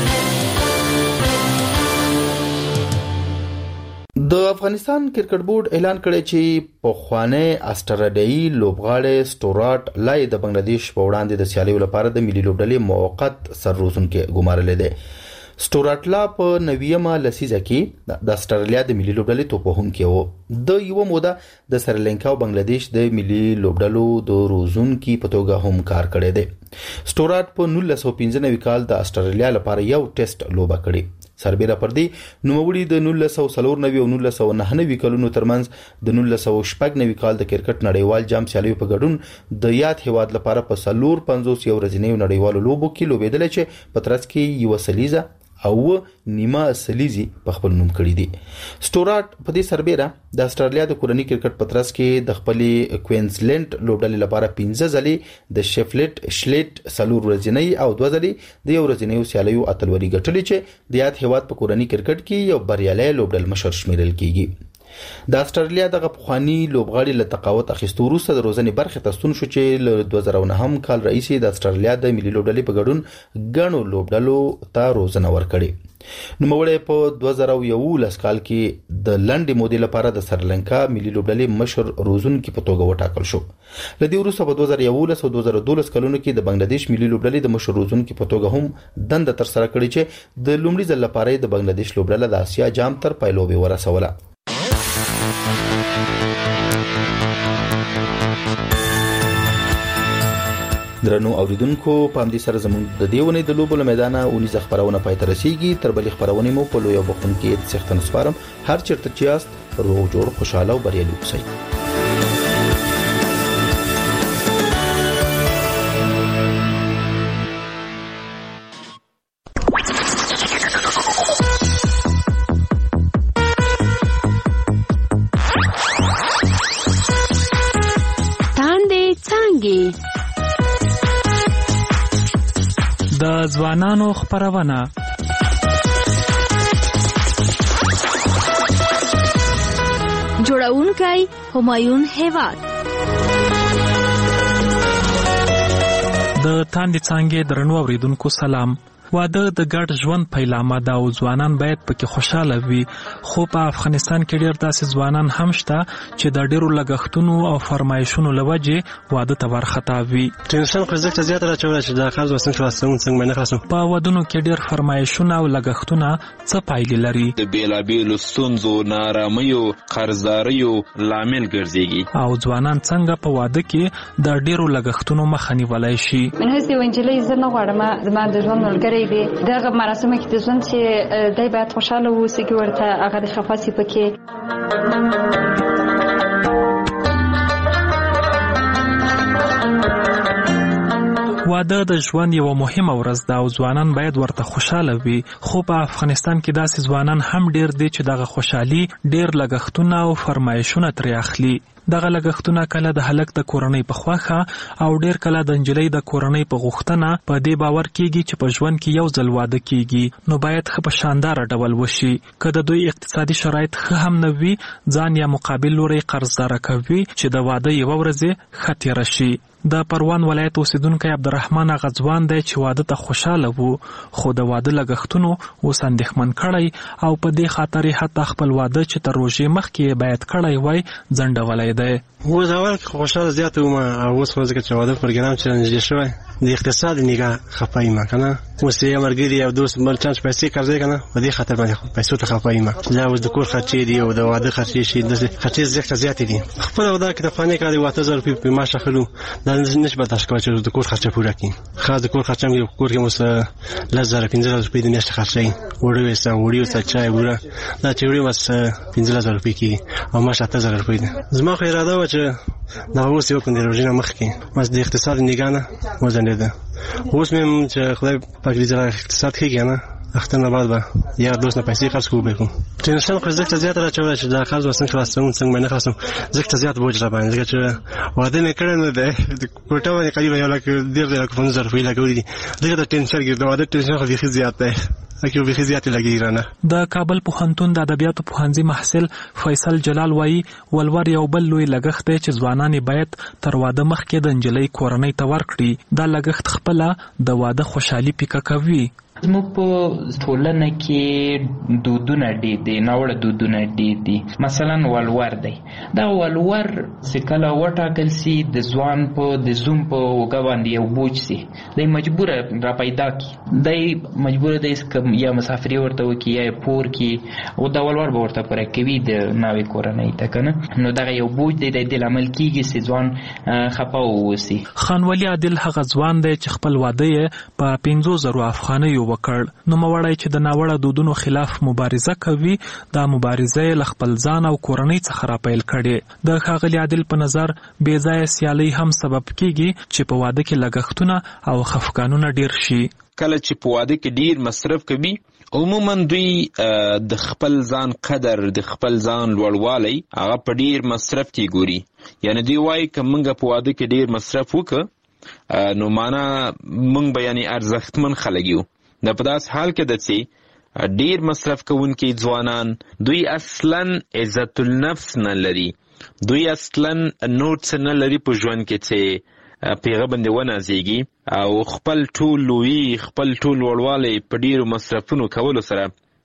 د افغانستان کرکټ بورډ اعلان کړی چې پخوانی استرالیایي لوبغاړی سټورات لای د بنگلاديش په وړاندې د سیالیو لپاره د ملي لوبډلې موقت سرروزونکو ګمارلې ده. سټورات لا په 9مه لسیزه کې د استرالیا د ملي لوبډلې توپوهونکی و. د یو موده د سریلانکا او بنگلاديش د ملي لوبډلو د روزونکو په توګه هم کار کړی دی. سټورات په 1995 کال د استرالیا لپاره یو ټیسټ لوبه کړې. سربیره پر دې نوموړي د 1994 او 1999 کلونو ترمنځ د 1996 کال د کرکټ نړیوال جام سیالیو په ګډون د یاد هیواد لپاره په 450 ورځنیو نړیوالو لوبو کې لوبېدل چې په ترڅ کې یو سلیزه او نیمه سلیزي په خپل نوم کړی دي. سټورات په دې سربیره د استرالیا د کورنی کرکټ په ترڅ کې د خپل کوینزلند لوبډلې لپاره 15 ځلې د شیفلټ شلیټ 4 ورځنی او 2 ځلې د یو ورځنیو سیالیو اتلوري ګټلې چې د یاد هیواد په کورنی کرکټ کې یو بریالي لوبډل مشر شمیرل کیږي. د استرالیا دغه پخوانی لوبغاړي له تقاعد اخیستو وروسته د روزنې برخه ته ستون شو چې له 2009 کال راهیسې د استرالیا د ملي لوبډلې په ګډون غنو لوبډلو ته روزنه ورکړي. نوموړی په 2011 کال کې د لنډې مودې لپاره د سریلانکا ملي لوبډلې مشر روزونکو په توګه وټاکل شو. لدی وروسته په 2011 او 2012 کلونو کې د بنگلاديش ملي لوبډلې د مشر روزونکو په توګه هم دنده تر سره کړې چې د لومړي ځل لپاره د بنگلاديش لوبډله د اسیا جام تر پایلوبې ورسوله. درنو اوریدونکو په همدې سره زموږ د دیونې د لوبو له میدانه اونیزه خبرونه پای ته رسیږي. تر بلې خبرونه مو په لوی وبخون کې څښتن سپارم. هر چیرته چې یاست روغ جوړ خوشاله او بریالي اوسئ. د ځوانانو خبرونه جوړونکی همایون هیواد د تاندې څانګې درنو اوریدونکو سلام. واده د ګډ ژوند پیلامه ده او ځوانان باید پکې خوشاله وي، خو په افغانستان کې ډېر داسې ځوانان هم شته چې د ډېرو لګښتونو او فرمایشونو له وجې واده ته ورخطا وي. ټینشن خو زیات راچولی چې دا قرض وسنګ خلاصوم څنګه باندې خلاصوم. په ودونو کې ډېر فرمایشونه او لګښتونه څه پایلې لري؟ د بیلابیلو ستونزو، نارامیو، قرضداریو لامل ګرځېږي. او ځوانان څنګه په واده کې د ډېرو لګښتونو مخه نیولی شي؟ من هسې یو نجلۍ زه نه غواړم زما د ژوند ملګری کړی دی دغه مراسم کې د ژوند چې دای باید خوشاله اوسي کې ورته هغه د خفاسي پکې. واده د ژوند یو مهمه ورځ ده او ځوانان باید ورته خوشاله وي، خو په افغانستان کې داسې ځوانان هم ډیر دي چې دغه خوشحالي ډیر لګښتونه او فرمایشونه ترې اخلي. دغه لګښتونه کله د هلک د کورنۍ په خوښه او ډیر کله د نجلۍ د کورنۍ په غوښتنه په دې باور کیږي چې په ژوند کې یو ځل واده کیږي، نو باید ښه په شاندار ډول وشي. که د دوی اقتصادي شرایط ښه هم نه وي، ځان یا مقابل لوري قرضدار کوي چې د واده یو ورځ ښه تیر شي. د پروان ولایت اوسیدونکی عبدالرحمن غزوان دی چې واده ته خوشاله وو، خو د واده لګښتونو اوس اندېښمن کړی او په دې خاطر حتی خپل واده چې تر روژې مخکې باید کړی وای ځنډولی دی. اوس اول خوشاله زیات وم او اوس خو ځکه چې واده پروګرام چې نږدې شوی د اقتصاد نگاه خفه یم کنه. اوس یې مرګري او دوست بل چانس پیسې قرضې کنه په دې خاطر باندې پیسو ته خفه یم. دا اوس د کور خرچې دی او د واده خرچې شي د خرچې زیات دي. خپل واده کې د فانې کاري 8000 روپۍ په معاش اخلو دا نش برداشت کوي چې د کور خرچه پوره کړي. خاص د کور خرچه مې کور کې مس 1500 روپۍ د میاشتې خرچې وړي وسه چای وړه دا چې وړي مس 1500 روپۍ کې او معاش 8000 روپۍ ده. زما خو اراده و چې دا اوس یو کوم د روزنه مخ کې مس د اقتصاد نگاه نه وزنده اوس مې چې خدای پاک دې زړه اقتصاد کې نه اختنه بعد به یا دوست نه پیسې خرڅ کوو به کوم چې انسان خو زکه زیات راچوي چې دا خرڅ وسن خلاصون څنګه نه خلاصون زکه زیات بوج را باندې زکه چې واده نه کړنه ده کوټه باندې قریب یو لک 1500 روپۍ لګولې دي دغه د ټینشن کې دا واده ټینشن خو ډېر زیات ده اکه به زیات لګیرانه. د کابل پوهنتون د ادبیاتو پوهنځي محصل فیصل جلال وایي ولور یو بل لوی لګښت دی چې ځوانان باید تر واده مخکې د نجلۍ کورنۍ ته ورکړي. دا لګښت خپل د واده خوشحالي پیکه کوي. زموږ په ټولنه کې دودونه ډېر دي، ناوړه دودونه ډېر دي. مثلا ولور دی، دا ولور چې کله وټاکل سي د ځوان په د زوم په اوږه باندې یو بوج سي دی مجبوره را پیدا کی دی مجبوره دی یا مسافري ورته وکړي یا پور کې او دا ولور به ورته پوره کوي د ناوې کورنۍ ته که نه، نو دغه یو بوج دی د دې لامل کېږي چې ځوان خفه واوسي. خانولي عادل هغه ځوان دی چې خپل واده یې په 50,000 افغانیو وکړ. نو موړی چې د ناوړه دودونو خلاف مبارزه کوي، دا مبارزه له خپل ځان او کورنۍ څخه راپیل کړي. د ښاغلي عادل په نظر بې ځایه سیالي هم سبب کیږي چې په واده کې لګښتونه او خفګانونه ډیر شي. کله چې په واده کې ډیر مصرف کوي عموما دوی د خپل ځان قدر د خپل ځان لوړوالی هغه په ډیر مصرف کې ګوري. یعنی دوی وایي که موږ په واده کې ډیر مصرف وکړو نو معنا موږ به یعنی ارزښتمن خلک یو. د په داس حال کې د چې ډیر مصرف کوونکي ځوانان دوی اصلا عزت النفس نه لري، دوی اصلا نوټ نه لري په ژوند کې چې پیغه باندې ونازيږي او خپل ټول لوی خپل ټول وړوالی په ډیرو مصرفونو کولو سره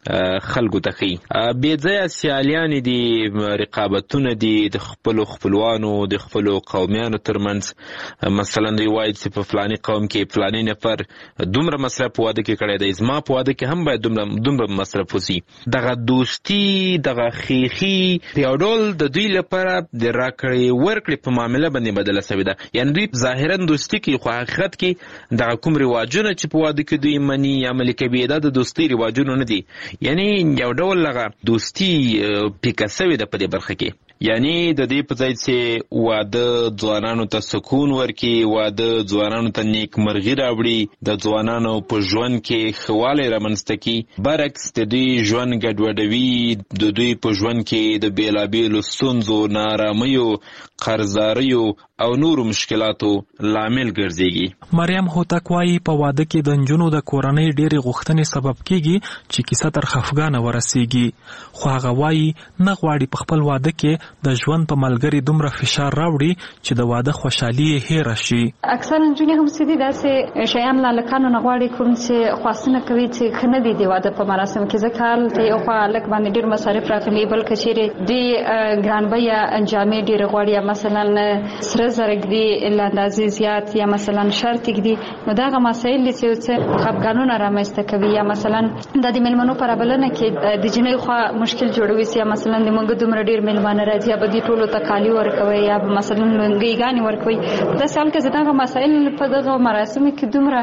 خلکو ته خي. بې ځایه سیالیانې دي، رقابتونه دي د خپلو خپلوانو د خپلو قومیانو ترمنځ. مثلا دوی وایي چې په فلاني قوم کې فلاني نفر دومره مصرف په واده کې کړی دی، زما په واده کې هم باید دومره مصرف وسي. دغه دوستي دغه خیخي یو ډول د دوی لپاره د راکړې ورکړې په معامله باندې بدله شوې ده. یعنی دوی ظاهرا دوستي کوي خو حقیقت کې دغه کوم رواجونه چې په واده کې دوی مني عملي کوي دا د دوستي رواجونه نه دي. یعنی یو ډول لغه دوستی پیکه سوی ده په دې برخه کې. یعنی د دې په ځای چې واده ځوانانو ته سکون ورکړي، واده ځوانانو ته نیکمرغي راوړي، د ځوانانو په ژوند کې ښه والی رامنځته کړي، برعکس د دوی ژوند ګډوډوي، د دوی په ژوند کې د بېلابېلو ستونزو، نااراميو، قرضداریو او نورو مشکلاتو لامل ګرځيږي. مریم هوتک وايي په واده کې د نجونو د کورنۍ ډېرې غوښتنې سبب کیږي چې کیسه تر خفګانه ورسیږي. خو هغه وايي نه غواړي په خپل واده کې د ژوند په ملګری دومره فشار راوړي چې د واده خوشحالي یې هېره شي. اکثر نجونې هم سدي داسې شیان لکانو نه غواړي کوم چې خواستونه کوي چې خنه دي د واده په مراسم کې ځکه هلته یو خوا لک باندې ډېر مصارف راغلي، بل کچېرې د ګرانبیه انجامې ډېر غواړي، مثلا سره زرګ دي اندازې زیات یا مثلا شرط دي. نو دغه مسایل چې خفګانونه رامنځته کوي یا مثلا د میلمنو پر بلنه کې د جنۍ خو مشکل جوړوي یا مثلا د موږ دومره ډېر میلمانه راځي یا به دې ټولو ته کالي ورکوي یا مثلا لونګۍ ګانې ورکوي. دا سال کې دغه مسایل په دغه مراسمو کې دومره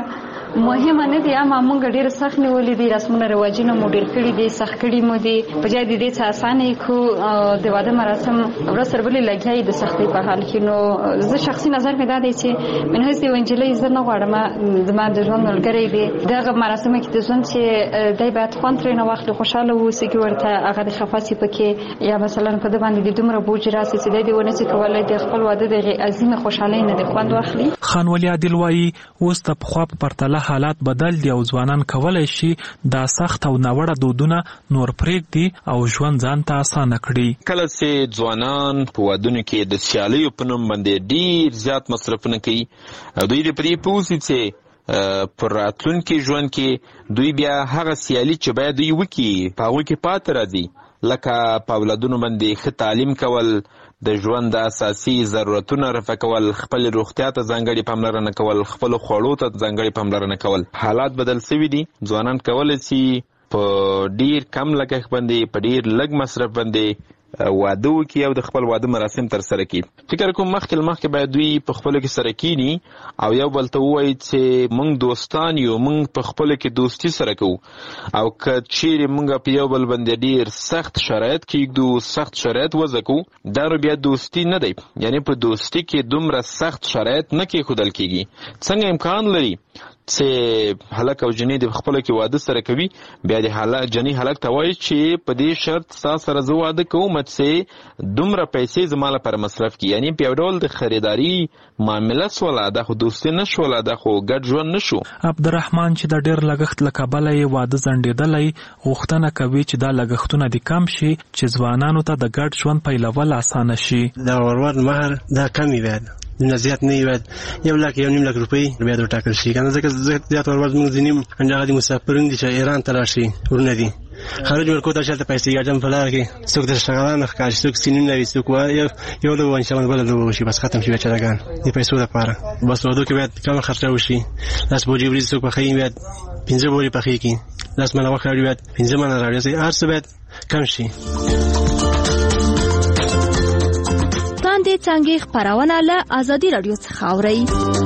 مهمه نه دي. اما موږ ډیر سخت نیولې دي، رسمونه رواجونه مو ډیر کړي دي، سخت کړي مو دي. په ځای د دې څه اسانه کو د واده مراسم ورسره بلې لګیای د سختۍ په حال کې. نو زه شخصي نظر مې دا دی چې من هیڅ یو انجلۍ زه نه غواړم زما د ژوند ملګری دی دغه مراسم کې د ژوند چې دای باید خوند ترې نه واخلي، خوشاله واوسي کې ورته هغه د خفاسي پکې یا مثلا په د باندې د دومره بوج راسي چې دای دی ونه چې کولای د خپل واده د عظیم خوشالۍ نه د خوند واخلي. خان ولی عادل وایي اوس د پخوا په پرتله حالات بدل دي او ځوانان کولای شي دا سخت او ناوړه دودونه نور پرېږدي او ژوند ځان ته اسانه کړي. کله چې ځوانان په وادونو کې د سیالیو په نوم باندې ډیر زیات مصرفونه کوي او دوی د پرې پوسي چې پر راتلونکي ژوند کې دوی بیا هغه سیالي چې باید دوی وکړي په هغوی کې پاتې راځي، لکه په اولادونو باندې ښه تعلیم کول، د ژوند د اساسي ضرورتونو رفع کول، خپل روغتیا ته ځانګړې پاملرنه کول، خپل خوړو ته ځانګړې پاملرنه کول. حالات بدل شوي دي. ځوانان کولی شي په ډیر کم لګښت باندې په ډیر لږ مصرف باندې واده وکړي او د خپل واده مراسم تر سره کړي. فکر کوم مخکې باید دوی په خپلو کې سره کینی او یو بل ته ووایي چې موږ دوستان یو، موږ په خپلو کې دوستي سره کوو. او که چیرې موږ په یو بل باندې ډیر سخت شرایط کېږدو، سخت شرایط وضع کوو، دا نو بیا دوستي نه دی. یعنی په دوستي کې دومره سخت شرایط نه کېښودل کېږي. څنګه امکان لري چې هلک او جنې د خپلو کې واده سره کوي، بیا د جنې هلک ته وایي چې په دې شرط ستا سره زه واده کوم چې دومره پیسې زما لپاره مصرف کړي. یعنی په یو ډول د خریداري معامله سوله، دا خو دوستي نه شوله، دا خو ګډ ژوند نه شو. عبدالرحمن چې د ډېر لګښت له کبله یې واده ځنډېدلی، غوښتنه کوي چې دا لګښتونه دې کم شي چې ځوانانو ته د ګډ ژوند پیلول اسانه شي. دا ورور مهر دا کم وي، نه زیات نه وي، 1,000,000 روپۍ بیا د ټاکل شي کنه. ځکه زیات ورور موږ ځینې هغه د مسافرین دي چې ایران ته راشي ورونه دي خارج ورکو ته شته پیسې ګټم په لار کې څوک د شغلان ښکار څوک سینې نه وي څوک یو د وان شمن بل د وشي بس ختم شي بچاګان د پیسو لپاره بس ودو کې باید کم خرچه وشي. لاس بوجي ورې څوک په خیم باید 15 بوري په خې کې لاس منه وکړي باید 15 منه راځي هر څه باید کم شي. باندې څنګه خبرونه له ازادي رادیو څخه اوري.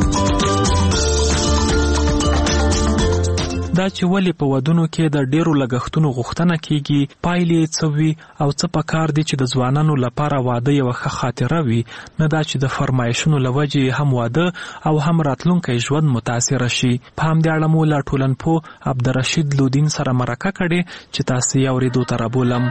دا چې ولې په ودونو کې د ډیرو لګښتونو غوښتنه کیږي، پایلې څه وي او څه پکار دي چې د ځوانانو لپاره واده یو ښه خاطره وي، نه دا چې د فرمایشونو لوجې هم واده او هم راتلونکی ژوند متاثر شي. په همدې اړه مو له ټولنپوه عبدالرشید لودین سره مرکه کړې چې تاسو یې اورېدو ته رابولم.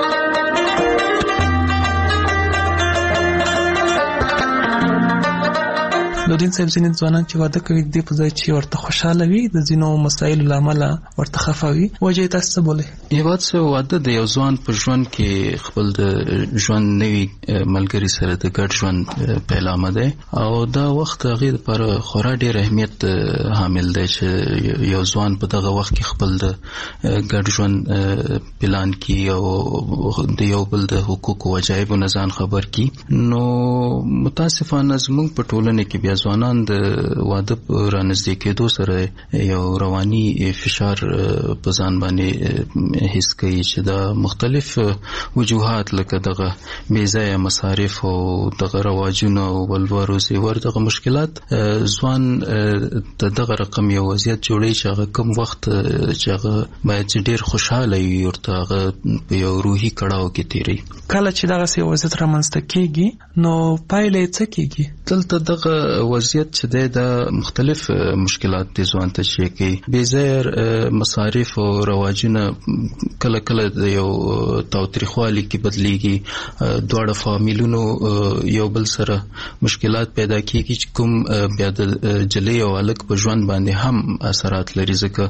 لودین صاحب، ځینې ځوانان چې واده کوي د په ځای چې ورته خوشاله وي د ځینو مسایلو له امله ورته خفه وي، وجه تاسو څه بولئ؟ یوه څه واده د یو ځوان په ژوند کې خپل د ژوند نوي ملګري سره د ګډ ژوند پیلامه دی او دا وخت هغې دپاره خورا ډېر اهمیت حامل دی چې یو ځوان په دغه وخت کې خپل د ګډ ژوند پلان کړي او د یو بل د حقوقو وجایبو نه ځان خبر کړي. نو متاسفانه زموږ په ټولنه کې بیا ځوانان د واده رانږدې کېدو سره یو رواني فشار په ځان باندې حس کوي چې دا مختلف وجوهات لکه دغه بې ځایه مصارف او دغه رواجونه او ولور او زیور دغه مشکلات ځوان د دغه رقم یو وضعیت جوړوي چې هغه کم وخت چې هغه باید چې ډېر خوشحاله وي ورته هغه په یو روحي کړاو کې تېروي. کله چې دغسې وضعیت رامنځته کېږي نو پایله یې څه کېږي؟ دلته دغه وضعیت چې دی دا مختلف مشکلات دي ځوان ته چې کوي. بې ځایه مصارف او رواجونه کله کله د یو تاوتریخوالي کې بدلیږي، دواړه فامیلونو یو بل سره مشکلات پیدا کېږي چې کوم بیا د جلۍ او هلک په ژوند باندې هم اثرات لري ځکه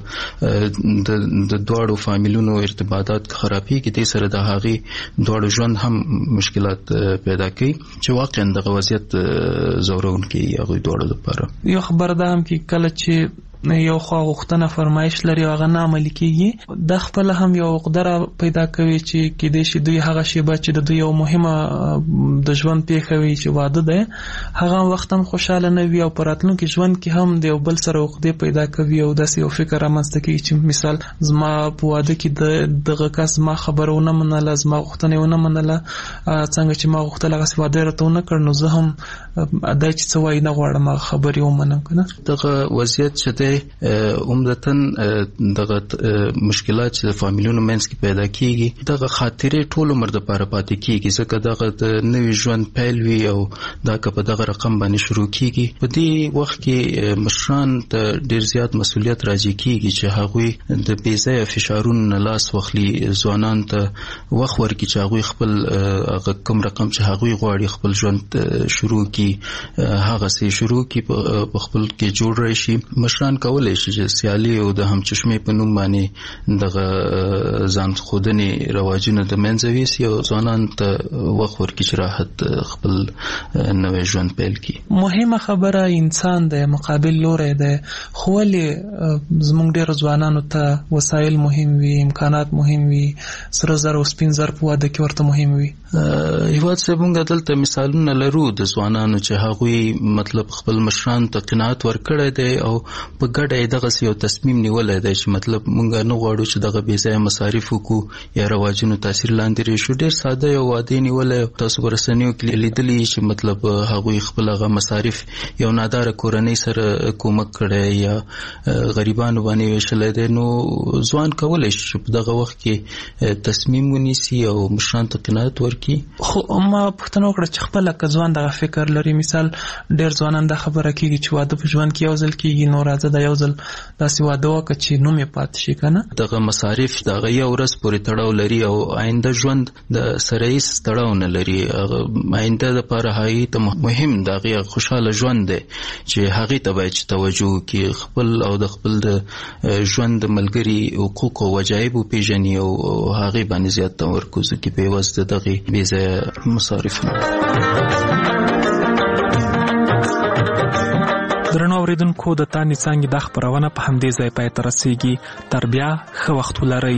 د دواړو فامیلونو ارتباطات خرابېږي، دې سره د هغې دواړو ژوند هم مشکلات پیدا کوي چې واقعا دغه وضعیت ځورونکی هغوی دواړو لپاره. یو خبره ده هم کې کله چې یو خوا غوښتنه فرمایش لري او هغه نه عملي کېږي، دا خپله هم یو عقده پیدا کوي چې کېدای شي دوی هغه شیبه چې د دوی یو مهمه د ژوند پیښه وي چې واده دی هغه وخت هم خوشحاله نه وي او په راتلونکي ژوند کې هم د یو بل سره عقدې پیدا کوي او داسې یو فکر رامنځته کېږي چې مثال زما په واده کې دغه کس زما خبره ونه منله، زما غوښتنه یې ونه منله، څنګه چې ما غوښتل هغسې واده یې راته ونه کړ نو زه هم دا چې څه وایي نه غواړم هغه خبرې ومنم که نه. دغه وضعیت چې دی دی عمدتاً دغه مشکلات چې د فامیلونو منځ کې پیدا کیږي دغه خاطرې ټول عمر د پاره پاتې کیږي ځکه دغه د نوي ژوند پیل وي او دا که په دغه رقم باندې شروع کیږي په دې وخت کې مشران ته ډیر زیات مسؤلیت راځي کیږي چې هغوی د بې ځایه فشارونو نه لاس واخلي ځوانان ته وخت ورکړي چې هغوی خپل هغه کوم رقم چې هغوی غواړي خپل ژوند شروع کړي هغه سي شروع کړي په خپل کې جوړ راشي مشران کولای شي چې سیالي او د همچشمې په نوم باندې دغه ځان خودنې رواجونه د منځه ویسي او ځوانان ته وخت ورکړي چې راحت خپل نوې ژوند پیل کړي. مهمه خبره انسان د مقابل لوري د خولي زموږ ډېر ځوانانو ته وسایل مهم وي امکانات مهم وي سره زر او سپین زر په واده کې ورته مهم وي. هیواد سبونګ دلته مثالونه لرو د ځوانانو چې هغوی مطلب خپل مشران ته قناعت ورکړی دی او په ګډه دغه یو تصمیم نیولای دی چې مطلب مونږ نه غواړو چې دغه بې ځایه مصارف وکړو یا رواجونو تاثیر لاندې راشو. ډېر ساده یو واده نیولای تاسو په رسنیو کې لیدلی چې مطلب هغوی خپل هغه مصارف یو ناداره کورنۍ سره کومک کړی یا غریبانو باندې ویشلی دی نو ځوان کولی شي چې په دغه وخت کې تصمیم ونیسي او مشران ته قناعت ورکړي. خو ما پوښتنه وکړه چې خپله که ځوان دغه فکر لري مثال ډېر ځوانان دا خبره کېږي چې واده په ژوند کې یو ځل کېږي نو راځه دا یو ځل داسې واده وکړه چې نوم یې پاتې شي که نه دغه مصارف دغه یو ورځ پورې تړاو لري او آینده ژوند د سره هیڅ تړاو نه لري. آینده دپاره هغې ته مهم د هغې خوشحاله ژوند دی چې هغې ته باید چې توجه وکړي خپل او د خپل د ژوند د ملګري حقوق او وجایب وپېژني او هغې باندې زیات تمرکز وکړي په عوض د دغې بې ځایه مصارف نه. درنو اوریدونکو د تانې څانګې دا خپرونه په همدې ځای پای ته رسیږي. تر بیا ښه وخت ولرئ.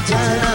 جړا